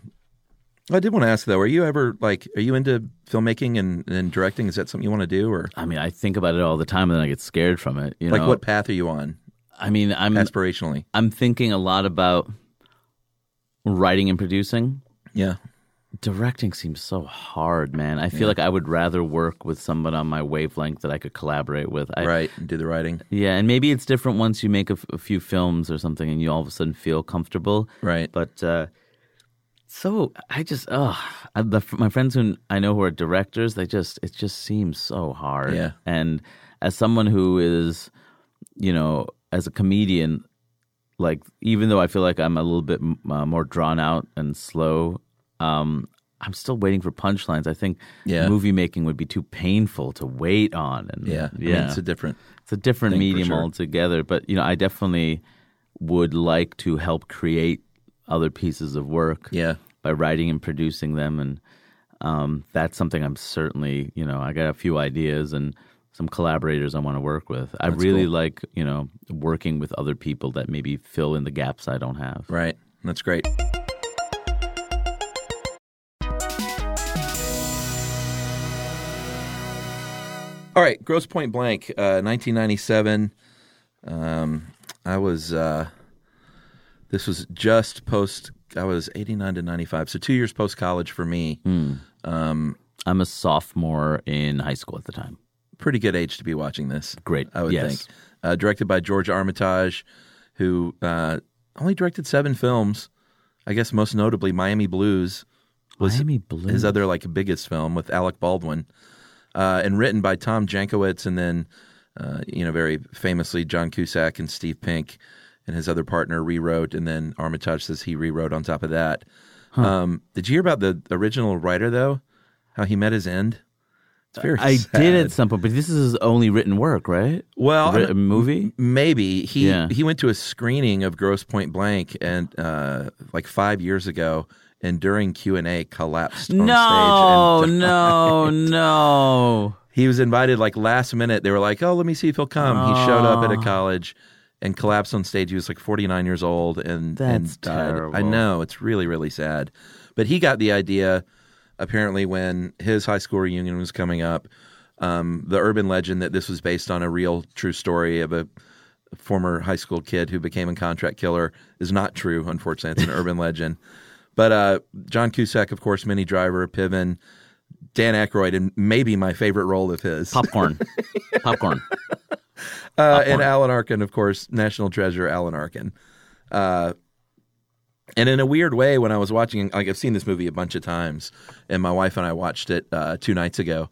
I did want to ask, though, are you ever, like, are you into filmmaking and, and directing? Is that something you want to do? Or, I mean, I think about it all the time, and then I get scared from it. You like, know? what path are you on, I mean, I'm aspirationally? I'm thinking a lot about writing and producing. Yeah. Directing seems so hard, man. I feel like I would rather work with someone on my wavelength that I could collaborate with. I, Right, and do the writing. Yeah, and maybe it's different once you make a, f- a few films or something and you all of a sudden feel comfortable. Right. But uh, so I just, oh, I, the, my friends who I know who are directors, they just, it just seems so hard. Yeah. And as someone who is, you know, as a comedian, like, even though I feel like I'm a little bit uh, more drawn out and slow, um, I'm still waiting for punchlines. I think Yeah. movie making would be too painful to wait on. And Yeah. I yeah, mean, it's a different. it's a different thing for medium sure. altogether. But you know, I definitely would like to help create other pieces of work Yeah. by writing and producing them, and um, that's something I'm certainly, you know, I got a few ideas and some collaborators I want to work with. I That's really cool. like, you know, working with other people that maybe fill in the gaps I don't have. Right. That's great. All right, Grosse Pointe Blank, uh, nineteen ninety-seven. Um, I was, uh, this was just post, I was eighty-nine to ninety-five, so two years post-college for me. Um, I'm a sophomore in high school at the time. pretty good age to be watching this. Great. I would Yes. think. Uh, directed by George Armitage, who uh, only directed seven films. I guess most notably Miami Blues was Miami Blues. his other like biggest film with Alec Baldwin, uh, and written by Tom Jankowitz, and then uh, you know very famously John Cusack and Steve Pink and his other partner rewrote, and then Armitage says he rewrote on top of that. Um, did you hear about the original writer though? How he met his end? It's very I sad. did at some point, but this is his only written work, right? Well, a movie. Maybe he Yeah. he went to a screening of Grosse Point Blank and uh, like five years ago, and during Q and A collapsed on No, stage. And no, no. he was invited like last minute. They were like, "Oh, let me see if he'll come." Oh. He showed up at a college and collapsed on stage. He was like forty-nine years old and That's and died. terrible. I know, it's really really sad. But he got the idea apparently when his high school reunion was coming up. Um, the urban legend that this was based on a real true story of a former high school kid who became a contract killer is not true. Unfortunately, it's an urban legend. But uh, John Cusack, of course, Minnie Driver, Piven, Dan Aykroyd, and maybe my favorite role of his, Popcorn. Popcorn. uh, and Alan Arkin, of course, national treasure Alan Arkin. Uh, and in a weird way, when I was watching, like I've seen this movie a bunch of times, and my wife and I watched it uh, two nights ago.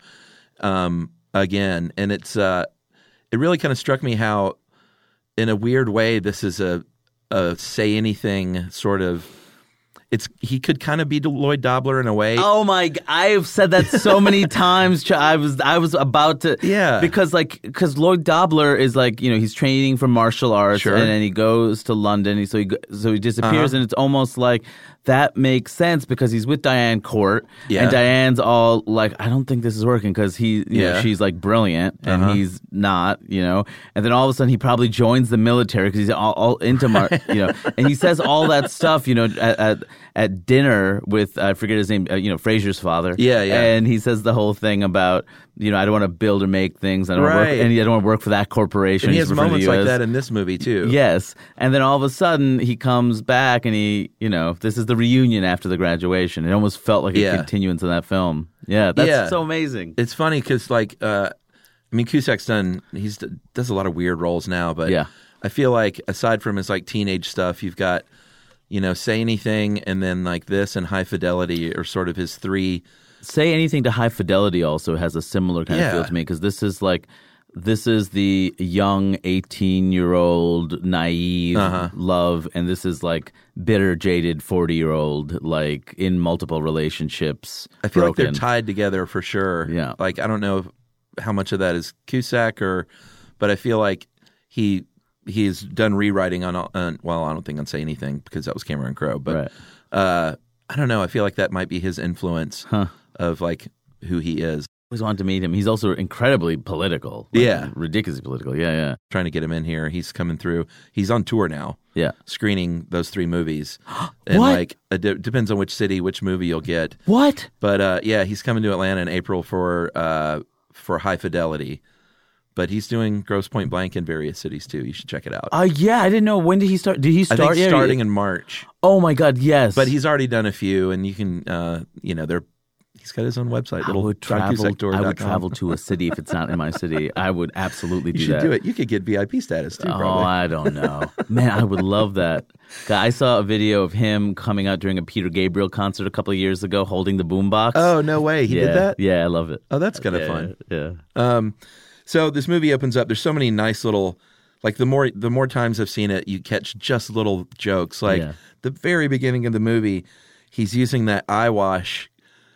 Um, again, and it's uh, it really kind of struck me how, in a weird way, this is a, a say anything sort of. It's he could kind of be Lloyd Dobler in a way. Oh my! g- I've said that so many times. Ch- I was I was about to Yeah. because like because Lloyd Dobler is like you know he's training for martial arts Sure. and then he goes to London. So he go- so he disappears Uh-huh. and it's almost like that makes sense because he's with Diane Court Yeah. and Diane's all like I don't think this is working because he you Yeah. know she's like brilliant and Uh-huh. he's not you know and then all of a sudden he probably joins the military because he's all, all into mar- you know and he says all that stuff you know at. at at dinner with I forget his name, uh, you know, Fraser's father. Yeah, yeah. And he says the whole thing about, you know, I don't want to build or make things. I don't want to Right. work, and I don't want to work for that corporation. And he He's has referring to moments the like U S. that in this movie too. Yes, and then all of a sudden he comes back and he, you know, this is the reunion after the graduation. It almost felt like a Yeah. continuance of that film. Yeah, that's Yeah. so amazing. It's funny because, like, uh, I mean, Cusack's done he's does a lot of weird roles now, but Yeah. I feel like aside from his like teenage stuff, you've got you know Say Anything, and then like this and High Fidelity are sort of his three. Say Anything to High Fidelity also has a similar kind Yeah. of feel to me because this is like this is the young eighteen-year-old naive Uh-huh. love, and this is like bitter, jaded forty-year-old like in multiple relationships. I feel broken. like they're tied together for sure. Yeah. like I don't know how much of that is Cusack or, but I feel like he. He's done rewriting on, on, well, I don't think on Say Anything because that was Cameron Crowe, but Right. uh, I don't know. I feel like that might be his influence Huh. of like who he is. Always wanted to meet him. He's also incredibly political. Like, Yeah. ridiculously political. Yeah, yeah, Trying to get him in here. He's coming through. He's on tour now, yeah. screening those three movies. And What? like, it de- depends on which city, which movie you'll get. What? But uh, yeah, he's coming to Atlanta in April for uh, for High Fidelity. But he's doing Grosse Point Blank in various cities too. You should check it out. Uh, yeah, I didn't know. When did he start? Did he I start? think yeah, starting in March. Oh my God, yes. But he's already done a few, and you can, uh, you know, they're he's got his own website. I Little would travel. Tour I dot would com. travel to a city if it's not in my city. I would absolutely do You should that. do it. You could get V I P status too. Oh, Probably. I don't know. Man, I would love that. I saw a video of him coming out during a Peter Gabriel concert a couple of years ago holding the boombox. Oh no way! He yeah. did that. Yeah, I love it. Oh, that's kind of yeah, fun. Yeah. Um, so this movie opens up. There's so many nice little, like the more the more times I've seen it, you catch just little jokes. Like Yeah. the very beginning of the movie, he's using that eye wash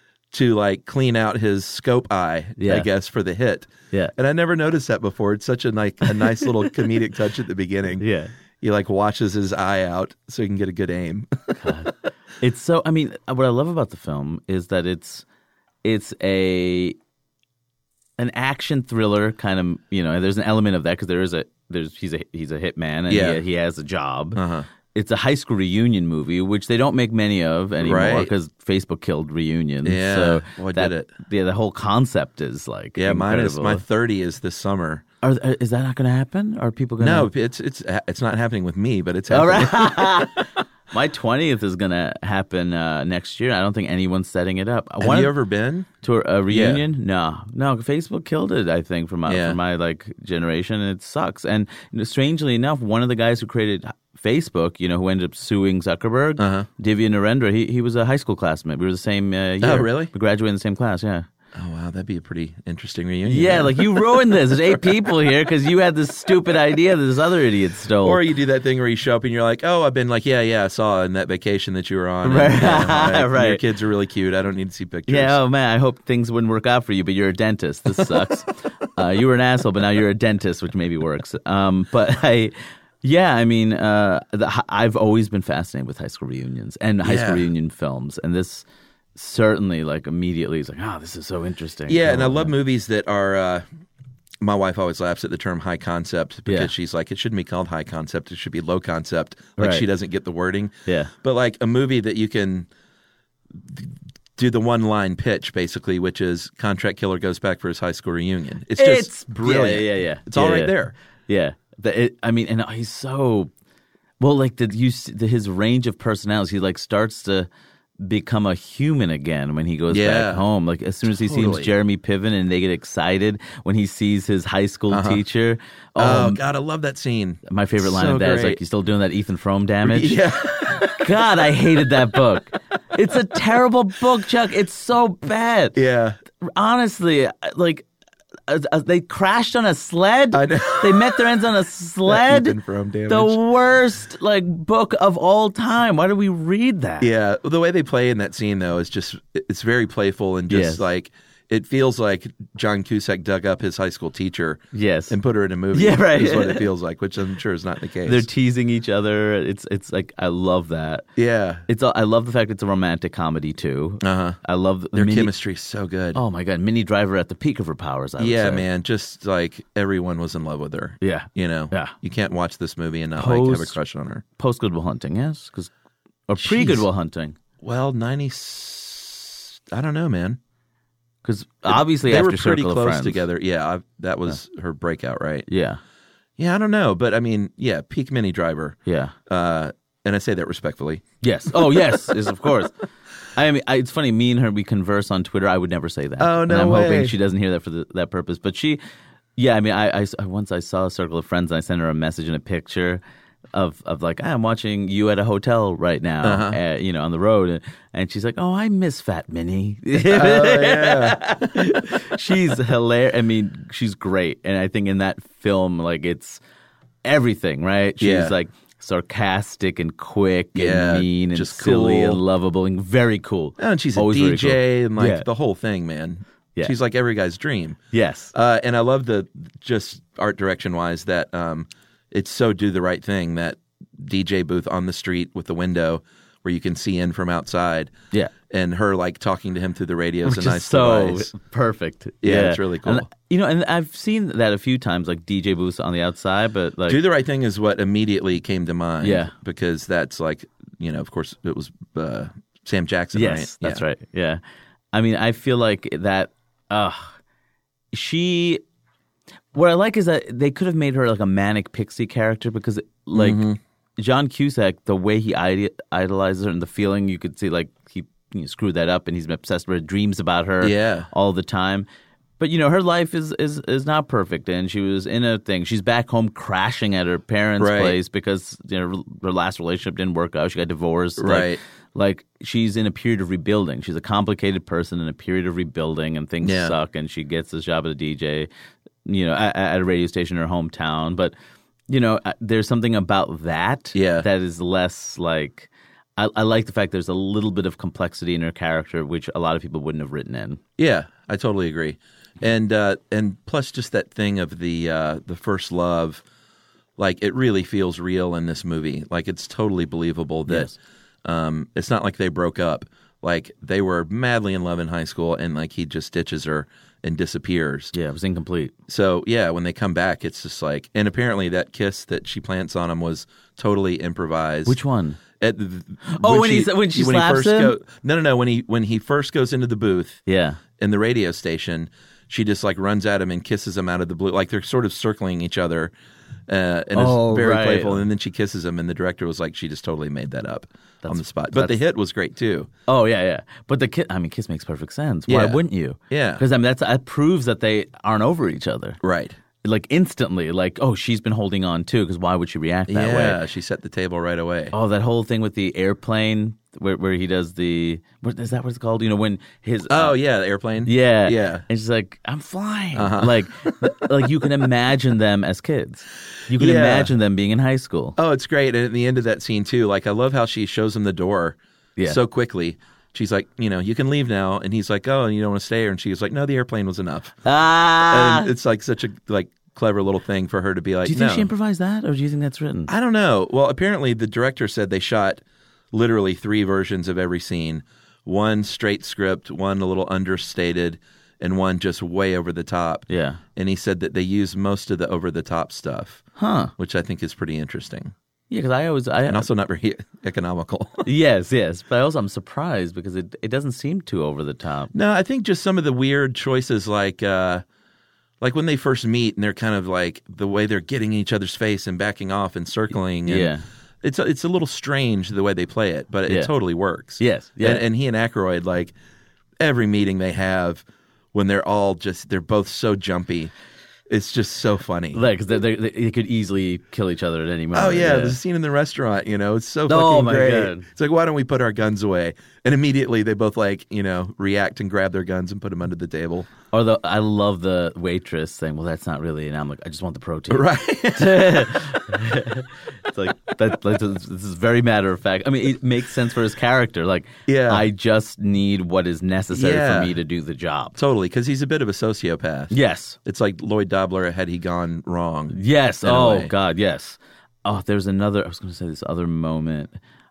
to like clean out his scope eye, Yeah. I guess, for the hit. Yeah. And I never noticed that before. It's such a like a nice little comedic touch at the beginning. Yeah. He like washes his eye out so he can get a good aim. It's so. I mean, what I love about the film is that it's it's a an action thriller kind of. You know, there's an element of that because there is a there's he's a he's a hitman and Yeah. he, he has a job. Uh-huh. It's a high school reunion movie, which they don't make many of anymore Right. because Facebook killed reunions. Yeah. so Boy, that, did it. Yeah, the whole concept is like Yeah, mine is incredible. my thirty is this summer. Are, are- is that not going to happen? Are people going No, to? it's it's it's not happening with me, but it's All happening. right. My twentieth is going to happen uh, next year. I don't think anyone's setting it up. Have you ever been? to a reunion? No, no. Facebook killed it. I think for my Yeah. for my like generation, it sucks. And you know, strangely enough, one of the guys who created Facebook, you know, who ended up suing Zuckerberg, Uh-huh. Divya Narendra, he he was a high school classmate. We were the same uh, year. Oh, really? We graduated in the same class. Yeah. Oh, wow. That'd be a pretty interesting reunion. Yeah, man. like you ruined this. There's eight people here because you had this stupid idea that this other idiot stole. Or you do that thing where you show up and you're like, oh, I've been like, yeah, yeah, I saw in that vacation that you were on. And, Right. yeah, like, Right. Your kids are really cute. I don't need to see pictures. Yeah, oh man, I hope things wouldn't work out for you, but you're a dentist. This sucks. uh, you were an asshole, but now you're a dentist, which maybe works. Um, but I, yeah, I mean, uh, the, I've always been fascinated with high school reunions and high Yeah. school reunion films, and this certainly, like, immediately is like, oh, this is so interesting. Yeah, and I love that. movies that are. Uh, my wife always laughs at the term high concept because Yeah. she's like, it shouldn't be called high concept. It should be low concept. Like Right. she doesn't get the wording. Yeah. But like a movie that you can do the one line pitch basically, which is contract killer goes back for his high school reunion. It's just It's brilliant. Yeah, yeah, yeah. It's all Yeah, right yeah. there. Yeah, the, it, I mean, and he's so well. Like the you, see- the, his range of personalities, he like starts to become a human again when he goes Yeah. back home. Like as soon as he Totally. sees Jeremy Piven, and they get excited when he sees his high school teacher. Oh, Um, God, I love that scene. my favorite line So of that is great. like, "You still doing that Ethan Frome damage?" Yeah. God, I hated that book. It's a terrible book, Chuck. It's so bad. Yeah. Honestly, like uh, uh, they crashed on a sled. I know. They met their ends on a sled. Ethan Frome damage. The worst like book of all time. Why do we read that? Yeah, the way they play in that scene though is just it's very playful and just Yes. like it feels like John Cusack dug up his high school teacher Yes. and put her in a movie. Yeah, right. Is what it feels like, which I'm sure is not the case. They're teasing each other. It's it's like I love that. yeah, It's a, I love the fact it's a romantic comedy too. uh huh. I love the Their Mini- chemistry is so good. Oh my god, Minnie Driver at the peak of her powers. I would yeah, say. man, just like everyone was in love with her. Yeah. You know, Yeah. you can't watch this movie and not like have a Post- crush on her. Post Good Will Hunting, yes, because or pre Good Will Hunting, Well, ninety, I don't know, man. because obviously they after were pretty Circle of close Friends. together. Yeah, I, that was her breakout, right? Yeah, Yeah, I don't know, but I mean, yeah, peak Mini Driver. yeah. Uh, and I say that respectfully. Yes. Oh, yes. Yes, of course. I mean, I, it's funny. Me and her, we converse on Twitter. I would never say that. Oh, no and I'm way. hoping she doesn't hear that for the, that purpose. But she, yeah. I mean, I, I- I- once I saw Circle of Friends, and I sent her a message and a picture of of like, I'm watching you at a hotel right now, Uh-huh. uh, you know, on the road, and, and she's like, oh, I miss Fat Minnie. Oh yeah, She's hilarious. I mean, she's great, and I think in that film, like, it's everything, right? She's Yeah. like sarcastic and quick Yeah, and mean and just silly cool. and lovable and very cool. and she's a Always very D J cool. and like Yeah. the whole thing, man. Yeah. She's like every guy's dream. Yes. Uh, and I love the just art direction wise that um, it's so do the right thing, that D J booth on the street with the window where you can see in from outside. Yeah. And her like talking to him through the radio is Which a nice is so device. perfect. Yeah, it's really cool. And, you know, and I've seen that a few times, like D J booths on the outside, but like Do the right thing is what immediately came to mind. Yeah. Because that's like, you know, of course it was uh, Sam Jackson, yes, right? that's Yeah. right. Yeah. I mean, I feel like that. Uh, she. What I like is that they could have made her like a manic pixie character because, like, Mm-hmm. John Cusack, the way he ide- idolizes her and the feeling you could see, like he you know, screwed that up and he's been obsessed with her, dreams about her, Yeah. all the time. But you know, her life is is is not perfect, and she was in a thing. She's back home crashing at her parents' Right. place because you know her last relationship didn't work out. She got divorced. Like- Right. Like, she's in a period of rebuilding. She's a complicated person in a period of rebuilding, and things Yeah. suck. And she gets this job as a D J, you know, at, at a radio station in her hometown. But you know, uh, there's something about that Yeah. that is less like. I, I like the fact there's a little bit of complexity in her character, which a lot of people wouldn't have written in. Yeah, I totally agree. And uh, and plus just that thing of the uh, the first love, like it really feels real in this movie. Like it's totally believable that Yes. um, it's not like they broke up. Like they were madly in love in high school, and like he just ditches her and disappears. Yeah, it was incomplete. So yeah, when they come back, it's just like, and apparently that kiss that she plants on him was totally improvised. Which one? At the, Oh, when he- when she slaps first him? Go, no, no, no. When he when he first goes into the booth, Yeah. in the radio station, she just like runs at him and kisses him out of the blue. Like they're sort of circling each other, uh, and Oh, it's very right. playful. And then she kisses him, and the director was like, she just totally made that up on the spot. But the that's- hit was great too. Oh yeah, yeah. But the kiss, I mean, kiss makes perfect sense. Why Yeah. wouldn't you? Yeah. Because I mean, that's that proves that they aren't over each other. Right. like instantly, like, oh, she's been holding on too, because why would she react that way? Yeah, she set the table right away. Oh, that whole thing with the airplane where where he does the what is that what it's called? You know, when his Oh, uh, yeah, the airplane. yeah, Yeah. and she's like, I'm flying. Uh-huh. Like, like you can imagine them as kids. You can Yeah. imagine them being in high school. Oh, it's great. And at the end of that scene, too, like, I love how she shows him the door Yeah. so quickly. She's like, you know, you can leave now. And he's like, oh, and you don't want to stay here. And she's like, no, the airplane was enough. Ah, And it's like such a like clever little thing for her to be like, do you think no. she improvised that, or do you think that's written? I don't know. Well, apparently the director said they shot literally three versions of every scene. One straight script, one a little understated, and one just way over the top. Yeah. And he said that they used most of the over the top stuff, Huh. which I think is pretty interesting. Yeah, because I always I And also not very economical. yes, yes, but also I'm surprised because it it doesn't seem too over the top. No, I think just some of the weird choices, like uh, like when they first meet and they're kind of like the way they're getting in each other's face and backing off and circling. And Yeah. it's a, it's a little strange the way they play it, but it Yeah. totally works. Yes, yeah. And, and he and Aykroyd, like every meeting they have, when they're all just they're both so jumpy, it's just so funny. Like, 'cause they, they, they could easily kill each other at any moment. Oh yeah, the scene in the restaurant, you know, it's so fucking Oh, my great. God. It's like, why don't we put our guns away? And immediately they both like, you know, react and grab their guns and put them under the table. Or the I love the waitress saying, "Well, that's not really," and I'm like, "I just want the protein." Right. It's like that. Like, this is very matter of fact. I mean, it makes sense for his character. Like, Yeah. I just need what is necessary Yeah. for me to do the job. Totally, because he's a bit of a sociopath. Yes. It's like Lloyd Dobler had he gone wrong. Yes. in a Oh way. God. Yes. Oh, there's another. I was going to say this other moment.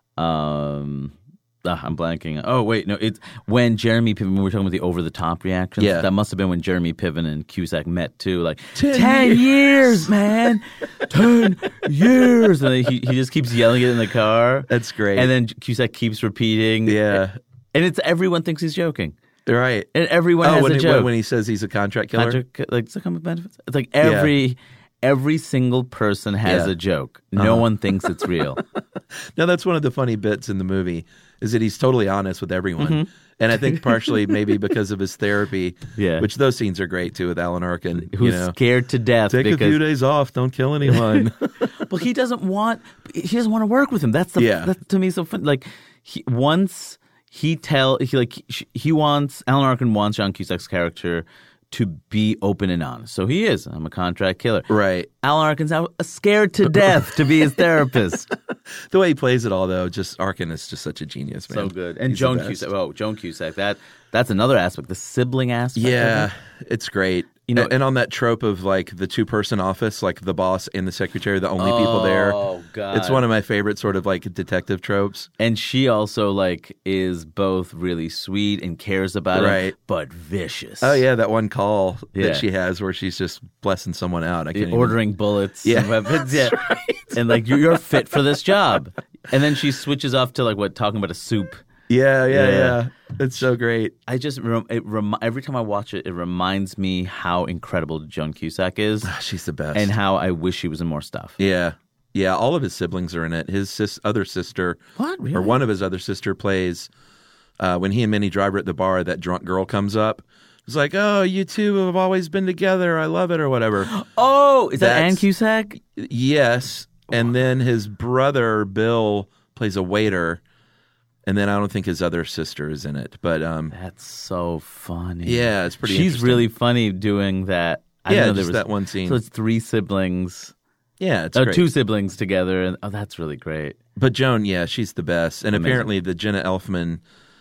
Um, ah, I'm blanking. Oh wait, no. It's when Jeremy Piven. When we were talking about the over the top reactions. Yeah. That must have been when Jeremy Piven and Cusack met too. Like Ten ten, years." years, man. ten years, and then he he just keeps yelling it in the car. That's great. And then Cusack keeps repeating. Yeah. And it's everyone thinks he's joking. Right. And everyone Oh, has when a he, joke. when he says he's a contract killer. Contract, like does it come with benefits? It's like every every single person has Yeah. a joke. No Uh-huh. one thinks it's real. No, that's one of the funny bits in the movie is that he's totally honest with everyone. And I think partially maybe because of his therapy, Yeah. which those scenes are great too with Alan Arkin. Who's you know, scared to death take a because few days off, don't kill anyone. well, he doesn't want he doesn't want to work with him. That's the Yeah. that to me is so fun. Like he once he tell he like he, he wants Alan Arkin wants John Cusack's character to be open and honest. So he is. I'm a contract killer. Right. Alan Arkin's now scared to death to be his therapist. The way he plays it all, though, just Arkin is just such a genius, man. So good. And He's the Joan best. Cusack. Oh, Joan Cusack. That that's another aspect. The sibling aspect. of Yeah, it. it's great. You know- and, and on that trope of like the two-person office, like the boss and the secretary, are the only people there. Oh God. It's one of my favorite sort of like detective tropes. And she also like is both really sweet and cares about Right. it, but vicious. Oh yeah, that one call Yeah. that she has where she's just blessing someone out. I can't even- Ordering bullets Yeah, and weapons. that's Yeah. right. And like you're, you're fit for this job. And then she switches off to like what talking about a soup. Yeah, yeah, Yeah. yeah. It's so great. I just rem- it rem- every time I watch it, it reminds me how incredible Joan Cusack is, She's the best. and how I wish she was in more stuff. yeah, yeah. All of his siblings are in it. His sis- other sister, What? Really? or one of his other sister, plays uh, when he and Minnie Driver at the bar. That drunk girl comes up. It's like, oh, you two have always been together. I love it, or whatever. Oh, is that That's- Ann Cusack? Yes, and then his brother Bill plays a waiter, and then I don't think his other sister is in it. But um, That's so funny. yeah, it's pretty. She's interesting. really funny doing that. I Yeah, didn't know there just was, that one scene. So it's three siblings, yeah, it's oh, great. two siblings together, and oh, that's really great. But Joan, yeah, she's the best. And Amazing. apparently the Jenna Elfman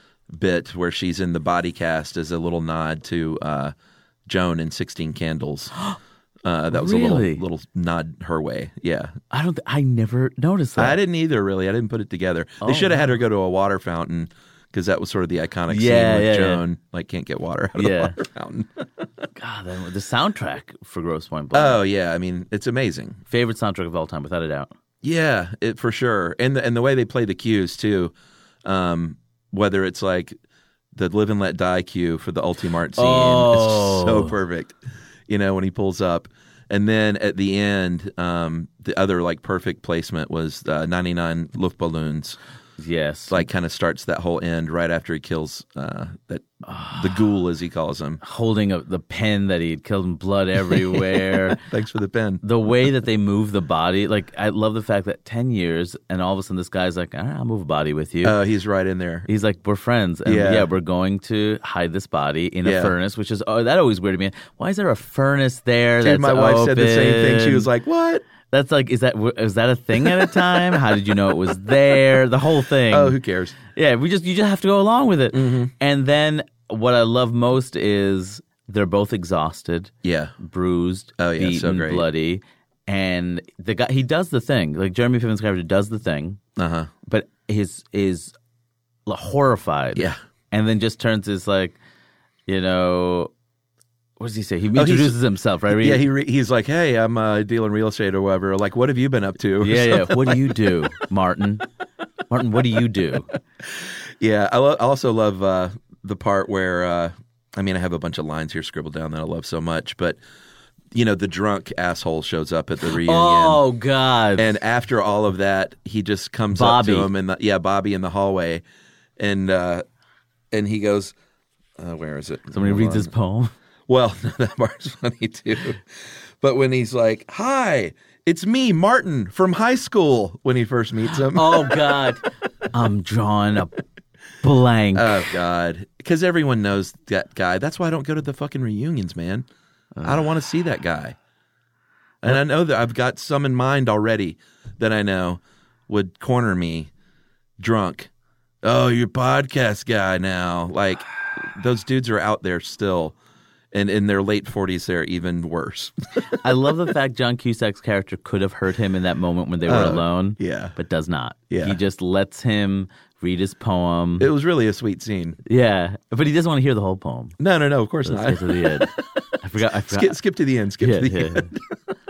bit where she's in the body cast is a little nod to uh, Joan in sixteen Candles. Uh, that was a Really? little little nod her way. Yeah. I don't. Th- I never noticed that. I didn't either, really. I didn't put it together. Oh, they should have had wow. her go to a water fountain because that was sort of the iconic Yeah, scene with yeah, yeah. Joan. Like, can't get water out of Yeah. the water fountain. God, the, the soundtrack for Grosse Pointe Blank. Oh, yeah. I mean, it's amazing. Favorite soundtrack of all time, without a doubt. Yeah, it, for sure. And the, and the way they play the cues, too. Um, whether it's like the Live and Let Die cue for the Ultimart scene. Oh. It's so perfect. You know, when he pulls up. And then at the end, um, the other like perfect placement was uh, ninety-nine Luftballons Yes. like kind of starts that whole end right after he kills uh, that the ghoul, as he calls him. Holding a, the pen that he had killed and blood everywhere. Thanks for the pen. The way that they move the body, like I love the fact that ten years and all of a sudden this guy's like, all right, I'll move a body with you. Uh, he's right in there. He's like, we're friends. And Yeah. yeah, we're going to hide this body in Yeah. a furnace, which is, oh, that always weirded me. Why is there a furnace there? Dude, that's my wife said the same thing. She open? was like, what? That's like, is that is that a thing at a time? How did you know it was there? The whole thing. Oh, who cares? Yeah, we just you just have to go along with it. Mm-hmm. And then what I love most is they're both exhausted, Yeah. bruised, Oh, yeah, beaten, so great. bloody, and the guy he does the thing. Like Jeremy Piven's character does the thing, Uh-huh. but is is horrified. Yeah. and then just turns his like, you know. What does he say? He Oh, he's- introduces himself, right? Yeah, he re- he's like, hey, I'm uh, dealing real estate or whatever. Like, what have you been up to? yeah, yeah. What do you do, Martin? Martin, what do you do? Yeah, I, lo- I also love uh, the part where, uh, I mean, I have a bunch of lines here scribbled down that I love so much, but, you know, the drunk asshole shows up at the reunion. Oh God! And after all of that, he just comes Bobby. up to him, in the, yeah, Bobby in the hallway, and uh, and he goes, uh, where is it? Somebody Hold reads on. his poem. Well, that part's funny too. But when he's like, hi, it's me, Martin, from high school, when he first meets him. Oh God! I'm drawing a blank. Oh, God. Because everyone knows that guy. That's why I don't go to the fucking reunions, man. I don't want to see that guy. And I know that I've got some in mind already that I know would corner me drunk. Oh, you're a podcast guy now. Like, those dudes are out there still. And in their late forties, they're even worse. I love the fact John Cusack's character could have hurt him in that moment when they were Oh, alone. yeah. But does not. Yeah. He just lets him read his poem. It was really a sweet scene. yeah. But he doesn't want to hear the whole poem. No, no, no, of course Let's not. get to the end. I forgot. I forgot. Skip, skip to the end. Skip Yeah, to the yeah. end.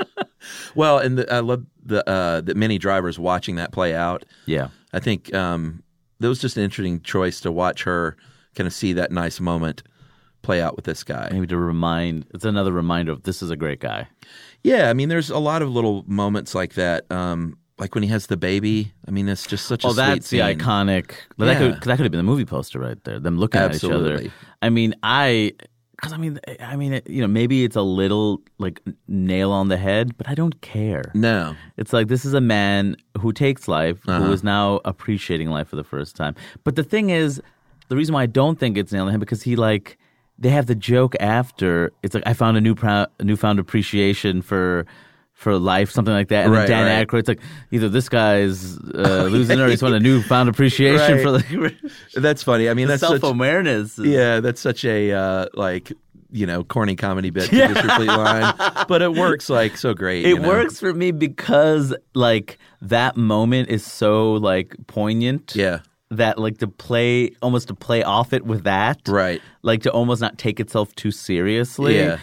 Well, and the, I love the uh, the many drivers watching that play out. Yeah. I think um, that was just an interesting choice to watch her kind of see that nice moment play out with this guy. Maybe to remind, it's another reminder of this is a great guy. Yeah, I mean, there's a lot of little moments like that. Um, like when he has the baby. I mean, it's just such a Oh, sweet that's the scene. iconic. But that Yeah. could that could have been the movie poster right there. Them looking at each Absolutely. other. I mean, I because I mean, I mean, it, you know, maybe it's a little like nail on the head, but I don't care. No. It's like this is a man who takes life, Uh-huh. who is now appreciating life for the first time. But the thing is, the reason why I don't think it's nail on the head because he like they have the joke after. It's like I found a new prou- a newfound appreciation for. For life, something like that, and Right, then Dan right. Aykroyd's like either this guy's uh, losing or he's found a newfound appreciation Right. for the, That's funny. I mean, the that's such, self awareness. yeah, that's such a uh, like you know corny comedy bit to just repeat line, but it works like so great. It you know? works for me because like that moment is so like poignant. Yeah. That like to play almost to play off it with that, Right. Like to almost not take itself too seriously. Yeah.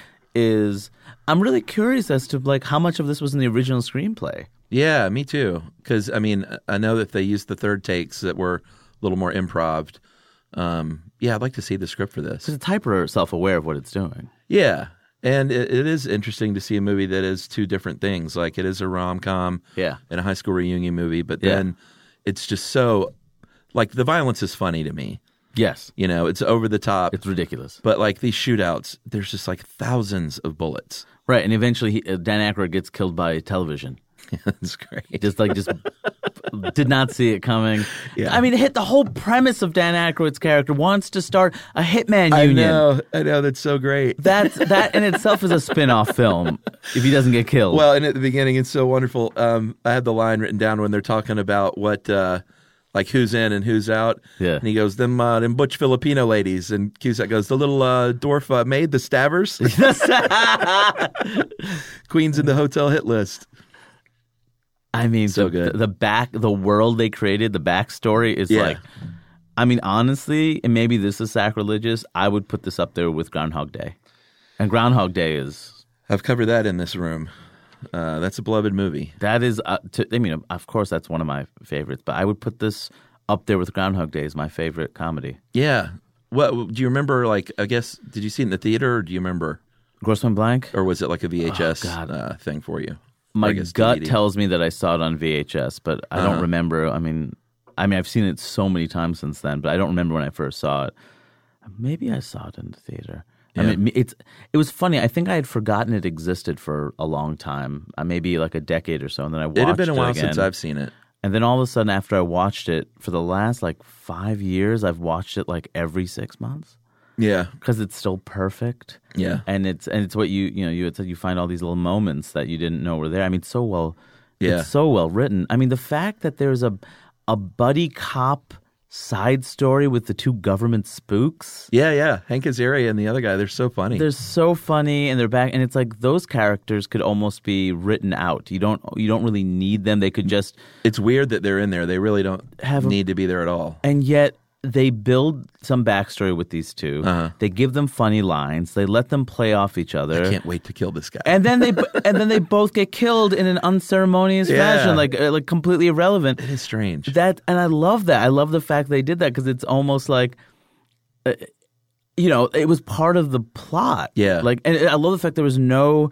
Is I'm really curious as to like how much of this was in the original screenplay. Yeah, me too. Because I mean, I know that they used the third takes that were a little more improv. Um, yeah, I'd like to see the script for this. Because it's hyper self aware of what it's doing. Yeah, and it, it is interesting to see a movie that is two different things. Like it is a rom com, Yeah. and a high school reunion movie, but Yeah. then it's just so like the violence is funny to me. Yes, You know, it's over the top. it's ridiculous. But like these shootouts, there's just like thousands of bullets. Right, and eventually he, uh, Dan Aykroyd gets killed by television. It's great. Just like just did not see it coming. Yeah. I mean, it hit the whole premise of Dan Aykroyd's character wants to start a hitman I union. know, I know. That's so great. That's that in itself is a spin-off film if he doesn't get killed. Well, and at the beginning, it's so wonderful. Um, I had the line written down when they're talking about what, uh, like, who's in and who's out. Yeah. And he goes, them, uh, them butch Filipino ladies. And Cusack goes, the little uh, dwarf uh, maid, the stabbers. Queen's in the hotel hit list. I mean, So the, good. The back, the world they created, the backstory is Yeah. like. I mean, honestly, and maybe this is sacrilegious. I would put this up there with Groundhog Day, and Groundhog Day is I've covered that in this room. Uh, that's a beloved movie. that is. Uh, to, I mean, of course, that's one of my favorites. But I would put this up there with Groundhog Day as my favorite comedy. Yeah. What do you remember? Like, I guess, did you see it in the theater, or do you remember, Grossman Blank. or was it like a V H S Oh, God. uh, thing for you? My I guess gut D V D. tells me that I saw it on V H S, but I Uh-huh. don't remember. I mean, I mean, I've seen it so many times since then, but I don't remember when I first saw it. Maybe I saw it in the theater. Yeah. I mean, it's it was funny. I think I had forgotten it existed for a long time, uh, maybe like a decade or so, and then I watched it It had been a while again. since I've seen it. And then all of a sudden, after I watched it, for the last like five years, I've watched it like every six months. Yeah, because it's still perfect. Yeah, and it's and it's what you you know you you find all these little moments that you didn't know were there. I mean, so well, yeah, it's so well written. I mean, the fact that there's a a buddy cop side story with the two government spooks. Yeah, yeah, Hank Azaria and the other guy. They're so funny. They're so funny, and they're back. And it's like those characters could almost be written out. You don't you don't really need them. They could just. It's weird that they're in there. They really don't have need to be there at all. And yet. They build some backstory with these two. Uh-huh. They give them funny lines. They let them play off each other. I can't wait to kill this guy. And then they and then they both get killed in an unceremonious Yeah. fashion, like uh, like completely irrelevant. It is strange. That and I love that. I love the fact they did that because it's almost like, uh, you know, it was part of the plot. Yeah. Like, and I love the fact there was no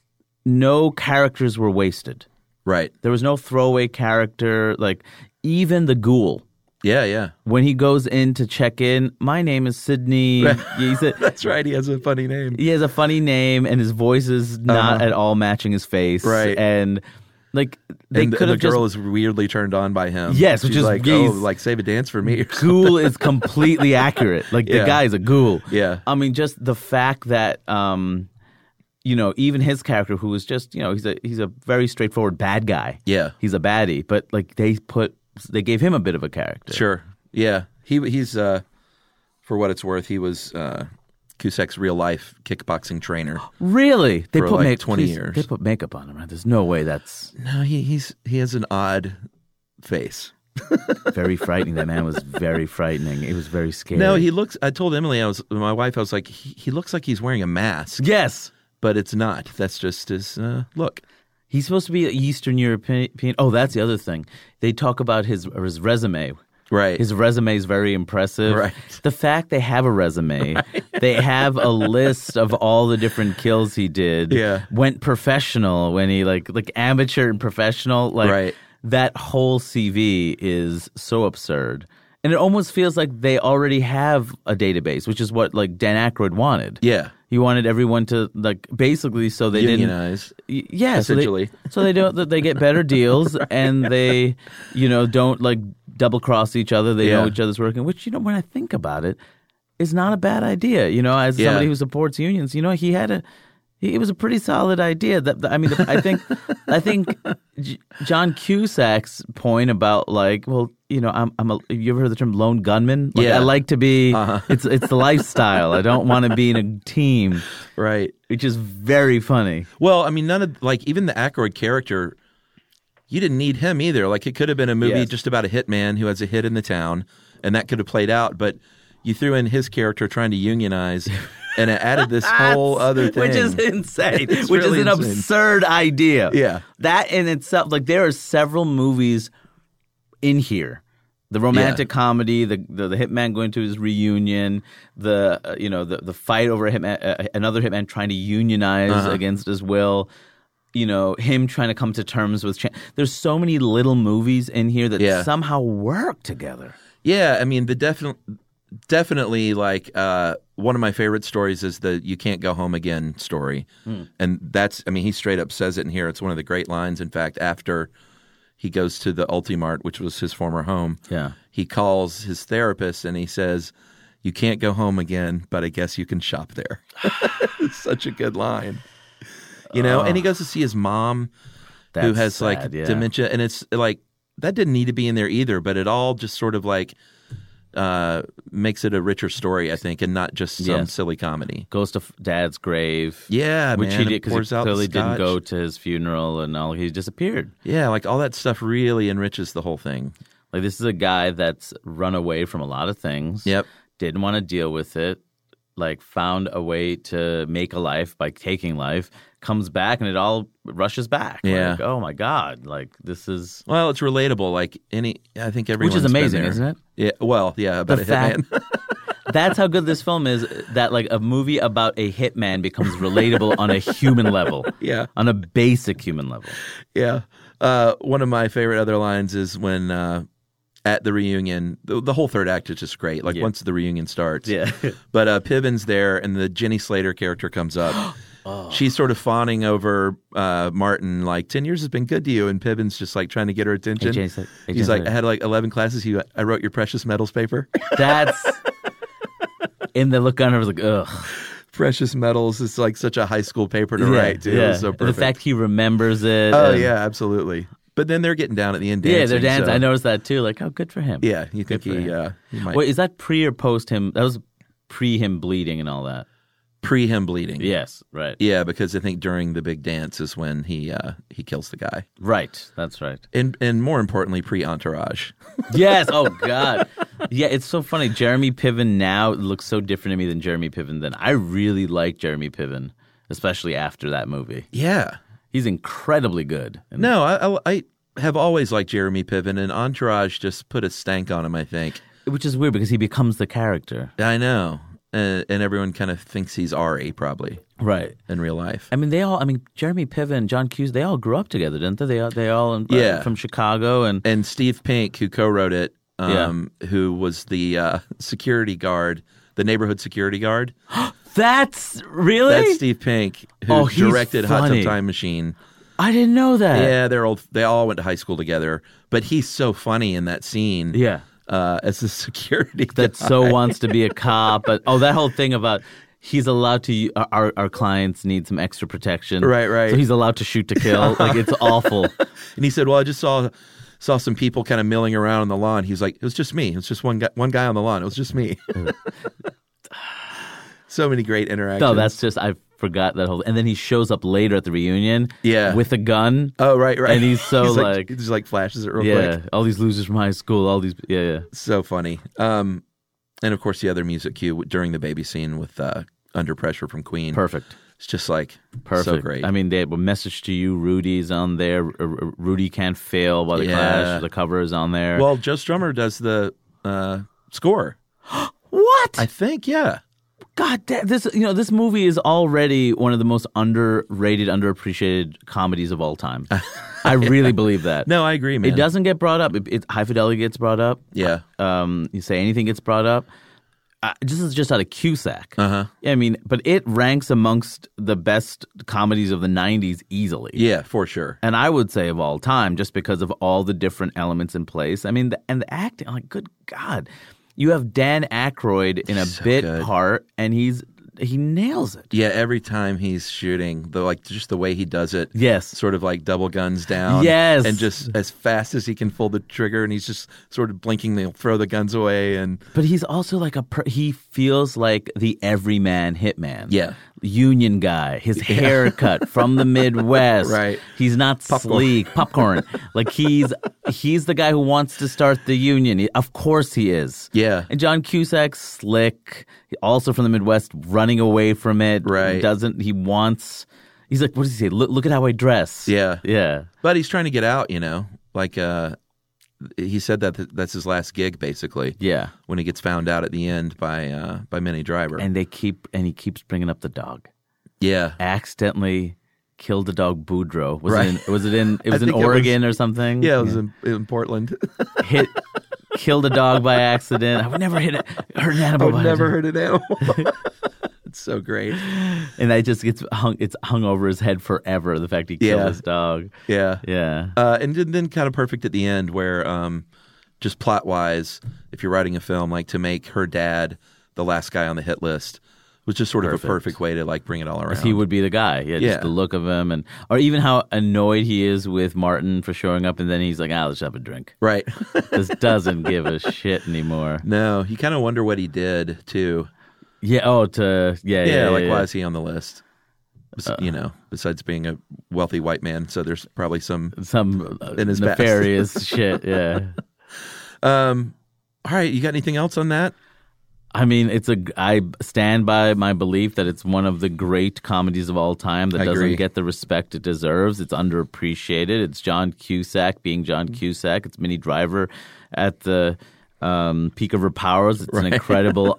no characters were wasted. Right. There was no throwaway character. Like even the ghoul. Yeah, yeah. When he goes in to check in, my name is Sydney. He's a, That's right. He has a funny name. He has a funny name, and his voice is not uh-huh. at all matching his face. Right. And like they and could the have girl just, is weirdly turned on by him. Yes, She's which is like, he's- oh, like save a dance for me. Or ghoul is completely accurate. Like Yeah. the guy's a ghoul. Yeah. I mean, just the fact that um, you know, even his character, who was just you know, he's a he's a very straightforward bad guy. Yeah. He's a baddie, but like they put they gave him a bit of a character. Sure. Yeah, he he's uh, for what it's worth, he was uh, Cusack's real life kickboxing trainer. Really? They For put like make- twenty please, years. They put makeup on him, right? There's no way that's No, he he's he has an odd face. very frightening. That man was very frightening. It was very scary. No, he looks. I told Emily, I was my wife. I was like, he, he looks like he's wearing a mask. Yes, but it's not. That's just his uh, look. He's supposed to be Eastern European. Oh, that's the other thing. They talk about his his resume. Right. His resume is very impressive. Right. The fact they have a resume, right. they have a list of all the different kills he did. Yeah. Went professional when he like like amateur and professional. Like right. that whole C V is so absurd. And it almost feels like they already have a database, which is what like Dan Aykroyd wanted. Yeah. He wanted everyone to like basically so they unionize. didn't yeah essentially. So they, so they don't they get better deals and they you know don't like double cross each other. They Yeah. know each other's working, which you know when I think about it, is not a bad idea. You know, as Yeah. somebody who supports unions, you know he had a he, it was a pretty solid idea. That I mean, I think I think J- John Cusack's point about like well. You know, I'm. I'm. A, you ever heard the term lone gunman? Like, Yeah. I like to be. Uh-huh. It's. It's the lifestyle. I don't want to be in a team. Right. Which is very funny. Well, I mean, none of like even the Aykroyd character, you didn't need him either. Like it could have been a movie Yes. just about a hitman who has a hit in the town, and that could have played out. But you threw in his character trying to unionize, and it added this whole other thing, Which is insane. It's which really is an insane. absurd idea. Yeah. That in itself, like there are several movies in here. The romantic Yeah. comedy, the, the the hitman going to his reunion, the uh, you know the the fight over a hitman, uh, another hitman trying to unionize Uh-huh. against his will. You know him trying to come to terms with. Cha- There's so many little movies in here that Yeah. somehow work together. Yeah, I mean the definite, definitely like uh, one of my favorite stories is the "You Can't Go Home Again" story, and that's I mean he straight up says it in here. It's one of the great lines. In fact, after he goes to the Ultimart, which was his former home, Yeah. he calls his therapist and he says, "You can't go home again, but I guess you can shop there." It's such a good line, you know. Oh. And he goes to see his mom, who That's has like sad, yeah. dementia, and it's like that didn't need to be in there either, but it all just sort of like uh, makes it a richer story, I think, and not just some Yes. silly comedy. Goes to f- Dad's grave. Yeah, Which man, he and did because pours he out the clearly didn't scotch. go to his funeral and all. He disappeared. Yeah, like all that stuff really enriches the whole thing. Like this is a guy that's run away from a lot of things. Yep. Didn't want to deal with it. Like found a way to make a life by taking life. Comes back and it all rushes back. Yeah. Like, oh my God. Like this is Well, it's relatable. Like any, I think everyone's which is been amazing, there. isn't it? Yeah. Well, yeah, about The a fact- hitman. That's how good this film is. That like a movie about a hitman becomes relatable on a human level. Yeah. On a basic human level. Yeah. Uh, one of my favorite other lines is when uh, at the reunion. The, the whole third act is just great. Like Yeah. once the reunion starts. Yeah. But uh, Piven's there, and the Jenny Slater character comes up. Oh. She's sort of fawning over uh, Martin, like, ten years has been good to you. And Piven's just like trying to get her attention. Hey, James, hey, He's James, like, hey. I had like eleven classes. You, I wrote your precious metals paper. That's in the look on her. I was like, ugh. Precious metals is like such a high school paper to Yeah, write, too. yeah. It was so And the perfect. fact he remembers it. oh, and- yeah, absolutely. But then they're getting down at the end dancing. Yeah, they're dancing. so- I noticed that too. Like, oh, good for him. Yeah, you think Good for he, him. uh, he might Wait, is that pre or post him? That was pre him bleeding and all that. pre him bleeding. Yes, right. Yeah, because I think during the big dance is when he uh, he kills the guy. Right, that's right. And and more importantly, pre Entourage. Yes. Oh God. Yeah, it's so funny. Jeremy Piven now looks so different to me than Jeremy Piven then. I really like Jeremy Piven, especially after that movie. Yeah. He's incredibly good. And No, I, I I have always liked Jeremy Piven, and Entourage just put a stank on him, I think. which is weird because he becomes the character. I know. Uh, and everyone kind of thinks he's Ari, probably, Right. in real life. I mean, they all. I mean, Jeremy Piven, John Cusack, they all grew up together, didn't they? They all, they all uh, Yeah. from Chicago, and And Steve Pink, who co-wrote it, um, who was the uh, security guard, the neighborhood security guard. that's really. That's Steve Pink, who Oh, he's directed Hot funny. Tub Time Machine. I didn't know that. Yeah, they're old. They all went to high school together. But he's so funny in that scene. Yeah. Uh, as a security That guy. so wants to be a cop, but oh, that whole thing about he's allowed to. Our our clients need some extra protection, Right, right. So he's allowed to shoot to kill. Like it's awful. And he said, "Well, I just saw saw some people kind of milling around on the lawn." He's like, "It was just me. It was just one guy, one guy on the lawn. It was just me." So many great interactions. No, that's just I forgot that whole. And then he shows up later at the reunion, Yeah. with a gun. oh right, right. And he's so, He's like- he just like flashes it real Yeah, quick. all these losers from high school, all these, yeah, yeah. So funny. Um, and of course the other music cue during the baby scene with uh, "Under Pressure" from Queen. Perfect. It's just like Perfect. so great. I mean, they have a message to you. Rudy's on there. R- R- Rudy Can't Fail by the Yeah. Clash. The cover is on there. well, Joe Strummer does the uh, score. what? I think, yeah. God, da- this you know this movie is already one of the most underrated, underappreciated comedies of all time. I really believe that. No, I agree, man. It doesn't get brought up. It, it, High Fidelity gets brought up. Yeah. Um, you say anything gets brought up. Uh, this is just out of Cusack. Uh huh. I mean, but it ranks amongst the best comedies of the nineties easily. Yeah, for sure. And I would say of all time, just because of all the different elements in place. I mean, the, and the acting, like, good God. You have Dan Aykroyd in a So bit good. part, and he's he nails it. Yeah, every time he's shooting, the like just the way he does it. Yes. Sort of like double guns down. Yes. And just as fast as he can pull the trigger, and he's just sort of blinking, they'll throw the guns away. And But he's also like a, per- he feels like the everyman hitman. Yeah. Union guy, his haircut from the Midwest. Right. He's not Popcorn. sleek, popcorn. Like he's he's the guy who wants to start the union. He- of course he is. Yeah. And John Cusack's slick, also from the Midwest, running away from it. Right. Doesn't he wants? He's like, what does he say? Look, look at how I dress. Yeah. Yeah. But he's trying to get out, you know? Like, uh, he said that th- that's his last gig, basically. Yeah. When he gets found out at the end by uh, by Minnie Driver. And they keep and he keeps bringing up the dog. yeah. Accidentally killed the dog Boudreaux. Was Right. it in, was it in it was in think it was- Oregon or something? Yeah, it was in, in Portland. Hit killed a dog by accident. I would never hit it hurt an I animal. would by never accident. hurt an animal. It's so great. And that just gets hung it's hung over his head forever, the fact he killed Yeah. his dog. Yeah. Yeah. Uh, and then, then kind of perfect at the end where um, just plot wise, if you're writing a film, like to make her dad the last guy on the hit list was just sort Perfect. of a perfect way to like bring it all around. He would be the guy. Yeah, just Yeah. the look of him and or even how annoyed he is with Martin for showing up and then he's like, ah, let's have a drink. Right. Just doesn't give a shit anymore. No, you kind of wonder what he did too. Yeah, oh to yeah, yeah. Yeah, yeah like yeah. why is he on the list? Bes- you know, besides being a wealthy white man, so there's probably some. Some uh, In his past. nefarious shit, yeah. Um, all right, you got anything else on that? I mean, it's a. I stand by my belief that it's one of the great comedies of all time that I doesn't agree. get the respect it deserves. It's underappreciated. It's John Cusack being John Cusack. It's Minnie Driver at the um, peak of her powers. It's an incredible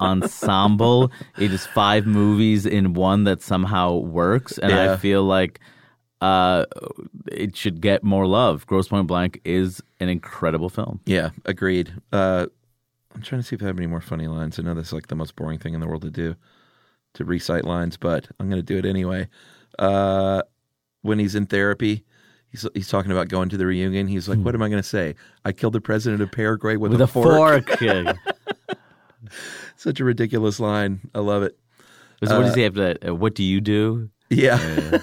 ensemble. It is five movies in one that somehow works, and I Yeah. feel like uh, it should get more love. Grosse Pointe Blank is an incredible film. Yeah, agreed. Uh, I'm trying to see if I have any more funny lines. I know that's like the most boring thing in the world to do, to recite lines, but I'm going to do it anyway. Uh, when he's in therapy, he's he's talking about going to the reunion. He's like, "What am I going to say? I killed the president of Paraguay with, With a, a fork." fork. Yeah. Such a ridiculous line. I love it. So what does he have to? Uh, what do you do? Yeah. Yeah.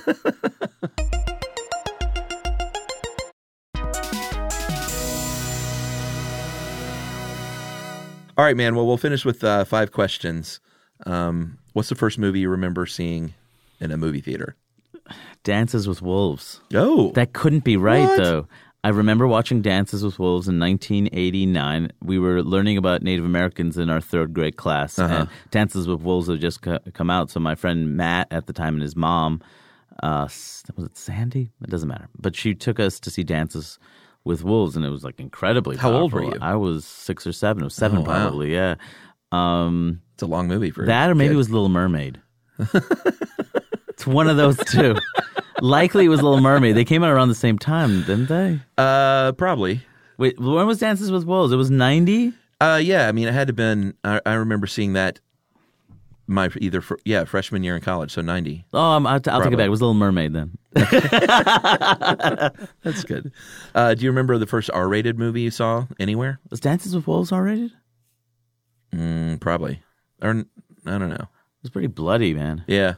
All right, man. Well, we'll finish with uh, five questions. Um, what's the first movie you remember seeing in a movie theater? Dances with Wolves. Oh, That couldn't be right, What? though. I remember watching Dances with Wolves in nineteen eighty-nine. We were learning about Native Americans in our third grade class, Uh-huh. and Dances with Wolves had just co- come out. So my friend Matt at the time and his mom, uh, s- was it Sandy? It doesn't matter. But she took us to see Dances with Wolves, and it was like incredibly How old were powerful. you? I was six or seven. It was seven Oh, wow. probably, yeah. Um, it's a long movie for that a or maybe kid. it was Little Mermaid. It's one of those two. Likely it was Little Mermaid. They came out around the same time, didn't they? Uh, probably. Wait, when was Dances with Wolves? It was ninety? Uh, yeah. I mean, it had to have been. I, I remember seeing that. My either fr- yeah freshman year in college, so ninety. Oh, um, I'll, I'll take Probably. it back. It was Little Mermaid then. That's good. Uh, do you remember the first R-rated movie you saw anywhere? Was Dances with Wolves R-rated? It Mm, probably. Or n- I don't know. was pretty bloody, man. Yeah.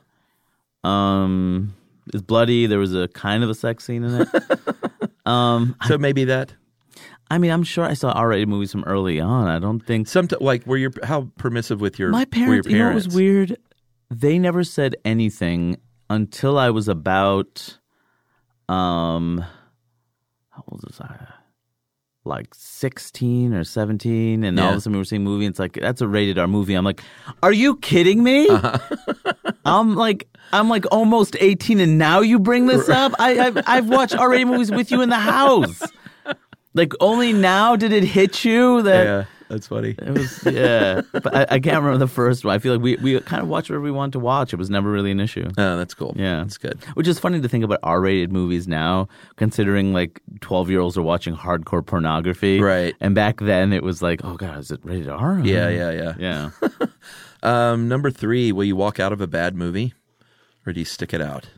Um, it's bloody. There was a kind of a sex scene in it. um, So maybe that. I mean, I'm sure I saw R-rated movies from early on. I don't think Some like were your how permissive with your my were parents. your You know what parents? was weird? They never said anything until I was about, um, how old was I? Like sixteen or seventeen, and all Yeah. of a sudden we were seeing a movie. And it's like that's a rated R movie. I'm like, are you kidding me? Uh-huh. I'm like, I'm like almost eighteen, and now you bring this up. I, I've, I've watched R-rated movies with you in the house. Like only now did it hit you that Yeah, that's funny. it was. Yeah, but I, I can't remember the first one. I feel like we we kind of watched whatever we wanted to watch. It was never really an issue. Oh, that's cool. Yeah. That's good. Which is funny to think about R-rated movies now, considering like twelve-year-olds are watching hardcore pornography. Right. And back then it was like, oh, God, is it rated R? Yeah, yeah, yeah. Yeah. Um, number three, will you walk out of a bad movie, or do you stick it out?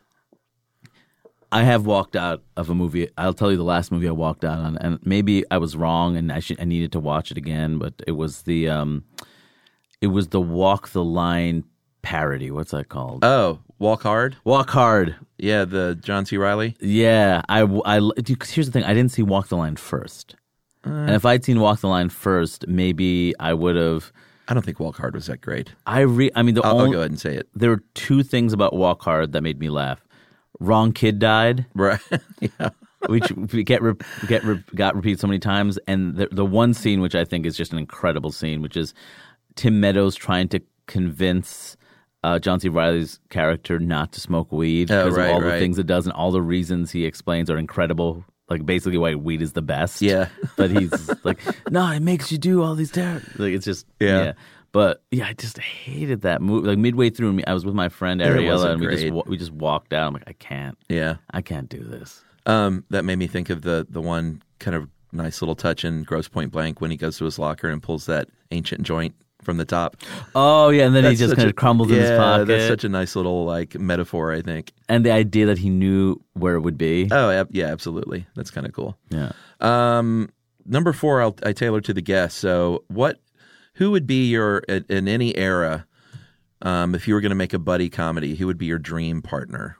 I have walked out of a movie. I'll tell you the last movie I walked out on, and maybe I was wrong and I should I needed to watch it again, but it was the um, it was the Walk the Line parody. What's that called? Oh, Walk Hard. Walk Hard. Yeah, the John C. Reilly. Yeah, I, I, dude, 'cause here's the thing. I didn't see Walk the Line first. Uh, And if I'd seen Walk the Line first, maybe I would have. I don't think Walk Hard was that great. I re. I mean, the I'll, only I'll go ahead and say it. there were two things about Walk Hard that made me laugh. Wrong kid died, Right. Yeah. which we get re, get re, got repeated so many times, and the the one scene which I think is just an incredible scene, which is Tim Meadows trying to convince uh, John C. Reilly's character not to smoke weed Oh, because right, of all the right. things it does and all the reasons he explains are incredible. Like basically why weed is the best. Yeah. But he's like, no, it makes you do all these terrible. Like it's just Yeah. yeah. But yeah, I just hated that movie. Like midway through, I was with my friend It Ariella, wasn't and we just great. wa- we just walked out. I'm like, I can't, Yeah. I can't do this. Um, that made me think of the the one kind of nice little touch in Grosse Pointe Blank when he goes to his locker and pulls that ancient joint from the top. Oh yeah, and then he That's just such kind a- of crumbles yeah, in his pocket. That's such a nice little like metaphor, I think. And the idea that he knew where it would be. Oh ab- yeah, absolutely. That's kind of cool. Yeah. Um, number four, I'll, I tailor to the guest. So, what, who would be your in, in any era, um, if you were going to make a buddy comedy? Who would be your dream partner?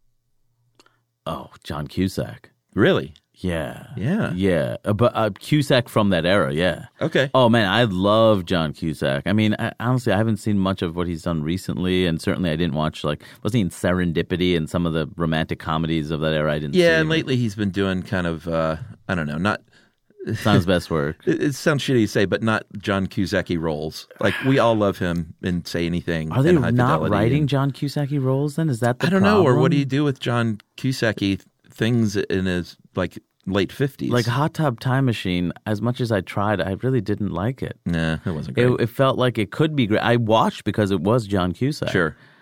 Oh, John Cusack. Really? Yeah. Yeah. Yeah. Uh, but uh, Cusack from that era. Yeah. Okay. Oh man, I love John Cusack. I mean, I, honestly, I haven't seen much of what he's done recently, and certainly I didn't watch like wasn't he in Serendipity and some of the romantic comedies of that era. I didn't. see Yeah, and him. lately he's been doing kind of uh, I don't know, not. It's not his best work. It, it sounds shitty to say, but not John Cusack-y roles. Like we all love him and Say Anything. Are they and High not Fidelity writing and- John Cusack-y roles? Then is that the I don't know. Or what problem? do you do with John Cusack-y things in his like late fifties? Like Hot Tub Time Machine? As much as I tried, I really didn't like it. Nah, it wasn't great. It, it felt like it could be great. I watched because it was John Cusack. Sure.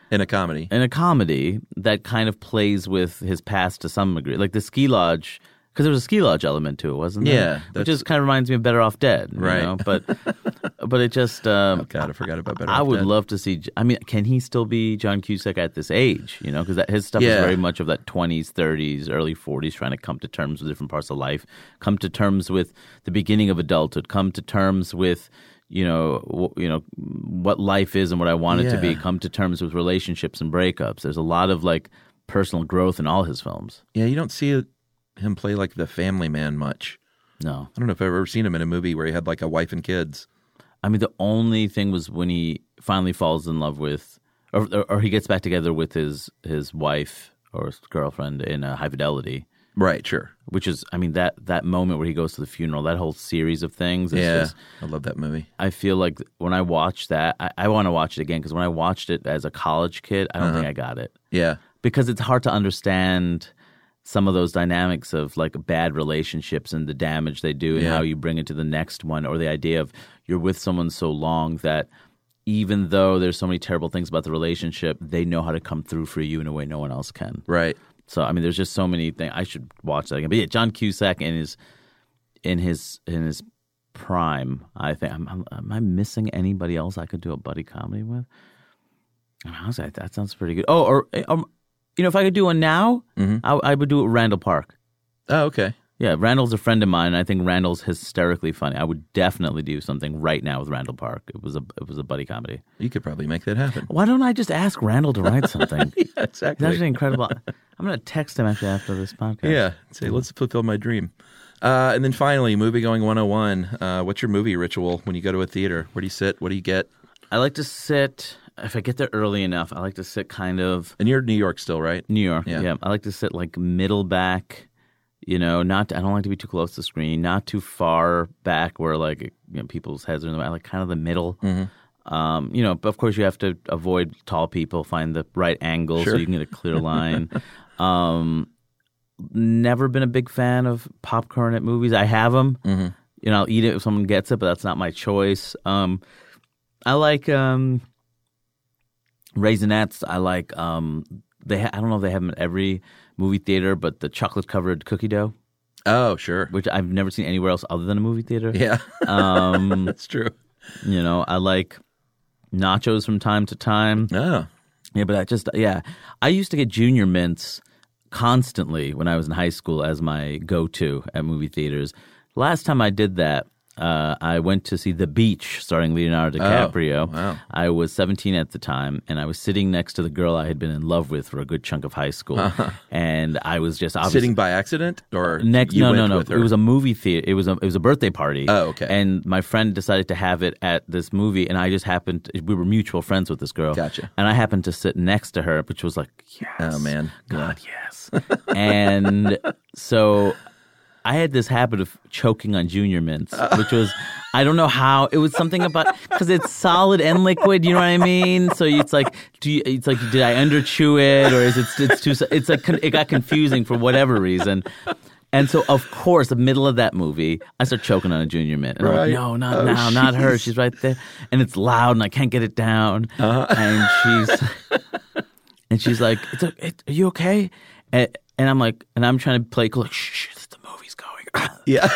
In a comedy. In a comedy that kind of plays with his past to some degree. Like the ski lodge, because there was a ski lodge element to it, wasn't there? Yeah. Which just kind of reminds me of Better Off Dead. Right. You know? But but it just... Um, oh, God, I forgot about Better I Off would Dead. love to see... I mean, can he still be John Cusack at this age? You know, because his stuff Yeah. is very much of that twenties, thirties, early forties, trying to come to terms with different parts of life, come to terms with the beginning of adulthood, come to terms with... you know, w- you know what life is and what I want it to be. Yeah. Come to terms with relationships and breakups. There's a lot of like personal growth in all his films. Yeah, you don't see him play like the family man much. No, I don't know if I've ever seen him in a movie where he had like a wife and kids. I mean the only thing was when he finally falls in love with, or or, or he gets back together with his his wife or his girlfriend in uh, High Fidelity. Right, sure. Which is, I mean, that that moment where he goes to the funeral, that whole series of things. Is Yeah, just, I love that movie. I feel like when I watched that, I, I want to watch it again because when I watched it as a college kid, I don't Uh-huh. think I got it. Yeah. Because it's hard to understand some of those dynamics of like bad relationships and the damage they do and Yeah. how you bring it to the next one, or the idea of you're with someone so long that even though there's so many terrible things about the relationship, they know how to come through for you in a way no one else can. Right. So I mean, there's just so many things. I should watch that again. But yeah, John Cusack in his in his in his prime. I think. I'm, I'm, am I missing anybody else I could do a buddy comedy with? I mean, honestly, that sounds pretty good. Oh, or um, you know, if I could do one now, Mm-hmm. I, I would do it with Randall Park. Oh, okay. Yeah, Randall's a friend of mine, and I think Randall's hysterically funny. I would definitely do something right now with Randall Park. It was a it was a buddy comedy. You could probably make that happen. Why don't I just ask Randall to write something? Yeah, It's exactly. actually incredible. I'm going to text him actually after this podcast. Yeah. Say, let's fulfill my dream. Uh, and then finally, movie going one oh one. Uh, what's your movie ritual when you go to a theater? Where do you sit? What do you get? I like to sit, if I get there early enough, I like to sit kind of And you're in New York still, right? New York. Yeah. Yeah. I like to sit like middle back, you know, not, I don't like to be too close to the screen, not too far back where like, you know, people's heads are in the way. I like kind of the middle. Mm-hmm. Um, you know, but of course you have to avoid tall people, find the right angle Sure. so you can get a clear line. um, never been a big fan of popcorn at movies. I have them. Mm-hmm. You know, I'll eat it if someone gets it, but that's not my choice. Um, I like um, Raisinets. I like um, they. Ha- I don't know if they have them at every movie theater, but the chocolate covered cookie dough, Oh, sure. which I've never seen anywhere else other than a movie theater. Yeah. Um, That's true. you know, I like nachos from time to time. Oh. Yeah, but I just yeah, I used to get Junior Mints constantly when I was in high school as my go-to at movie theaters. Last time I did that, uh, I went to see The Beach starring Leonardo DiCaprio. Oh, wow. I was seventeen at the time, and I was sitting next to the girl I had been in love with for a good chunk of high school. Uh-huh. And I was just obviously Sitting by accident? Or next. you No, went no, no. with her? It was a movie theater. It was a it was a birthday party. Oh, okay. And my friend decided to have it at this movie, and I just happened. To, we were mutual friends with this girl. Gotcha. And I happened to sit next to her, which was like, yes. Oh, man. God, yes. And so I had this habit of choking on Junior Mints, which was, I don't know how, it was something about, because it's solid and liquid, you know what I mean? So it's like, do you, it's like, did I underchew it, or is it, it's too, it's like, it got confusing for whatever reason. And so, of course, the middle of that movie, I start choking on a Junior Mint. And I'm Right. like, no, not Oh, now, not her. jeez. She's right there. And it's loud, and I can't get it down. Uh-huh. And she's... And she's like, it's a, it, "Are you okay?" And, and I'm like, and I'm trying to play cool, like, "Shh, shh, the movie's going." Yeah.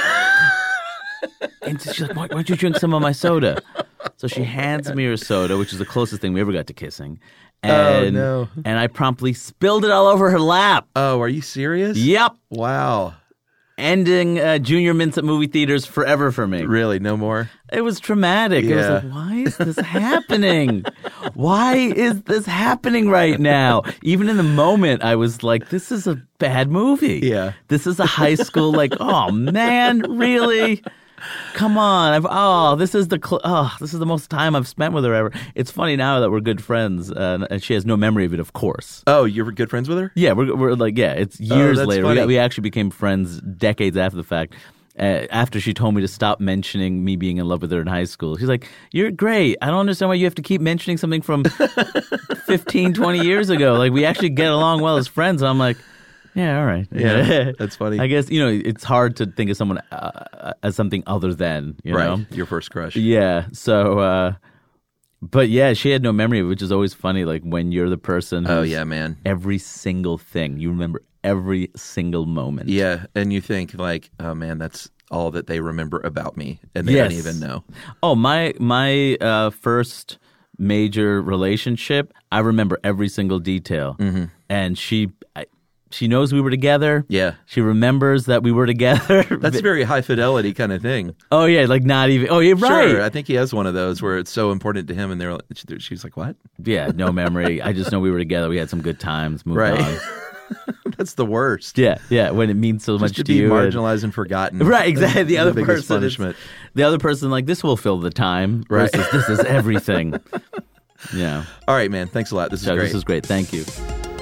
And she's like, why, "Why don't you drink some of my soda?" So she hands me her soda, which is the closest thing we ever got to kissing. And, no. And I promptly spilled it all over her lap. Oh, are you serious? Yep, Wow. ending uh, Junior Mints at movie theaters forever for me. Really? No more? It was traumatic. It was Yeah. like, why is this happening? Why is this happening right now? Even in the moment, I was like, this is a bad movie. Yeah. This is a high school, like, oh, man, really? Come on. I've, oh, this is the cl- oh, this is the most time I've spent with her ever. It's funny now that we're good friends, uh, and she has no memory of it, of course. Oh, you were good friends with her? Yeah, we're, we're like, yeah, it's years that's later. We, funny. got, we actually became friends decades after the fact. Uh, after she told me to stop mentioning me being in love with her in high school. She's like, "You're great. I don't understand why you have to keep mentioning something from fifteen, twenty years ago. Like, we actually get along well as friends." And I'm like, yeah, all right. Yeah, that's funny. I guess, you know, it's hard to think of someone uh, as something other than, you Right. know? Your first crush. Yeah. So, uh, But yeah, she had no memory, which is always funny. Like when you're the person who's Oh, yeah, man. every single thing. You remember every single moment. Yeah, and you think like, oh, man, that's all that they remember about me, and they Yes. don't even know. Oh, my my uh, first major relationship, I remember every single detail. Mm-hmm. And she I, she knows we were together. Yeah. She remembers that we were together. That's a very high fidelity kind of thing. Oh, yeah, like not even... Oh, you're right. Sure, I think he has one of those where it's so important to him, and they're like, she's like, what? Yeah, no memory. I just know we were together. We had some good times. Moved Right. on. That's the worst. Yeah, yeah, when it means so Just much to to be you. and- marginalized and forgotten. Right, exactly. The other the biggest person is, punishment. the other person like this will fill the time. Right. Versus this is everything. Yeah. All right, man. Thanks a lot. This is So great. this is great. Thank you.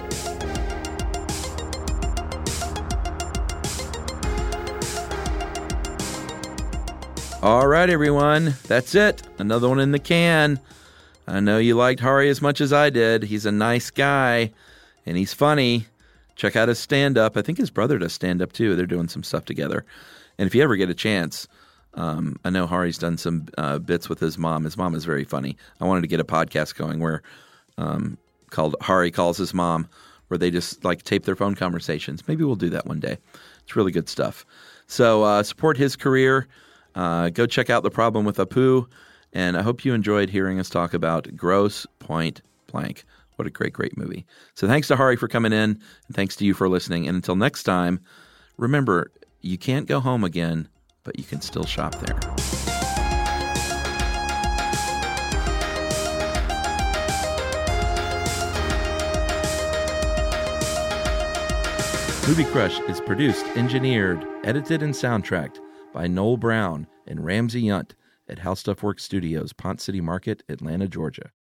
All right, everyone. That's it. Another one in the can. I know you liked Hari as much as I did. He's a nice guy, and he's funny. Check out his stand-up. I think his brother does stand-up, too. They're doing some stuff together. And if you ever get a chance, um, I know Hari's done some uh, bits with his mom. His mom is very funny. I wanted to get a podcast going where um, called Hari Calls His Mom, where they just like tape their phone conversations. Maybe we'll do that one day. It's really good stuff. So uh, support his career. Uh, go check out The Problem with Apu, and I hope you enjoyed hearing us talk about Grosse Pointe Blank. What a great, great movie. So thanks to Hari for coming in, and thanks to you for listening. And until next time, remember, you can't go home again, but you can still shop there. Movie Crush is produced, engineered, edited, and soundtracked by Noel Brown and Ramsey Yunt at How Stuff Works Studios, Pont City Market, Atlanta, Georgia.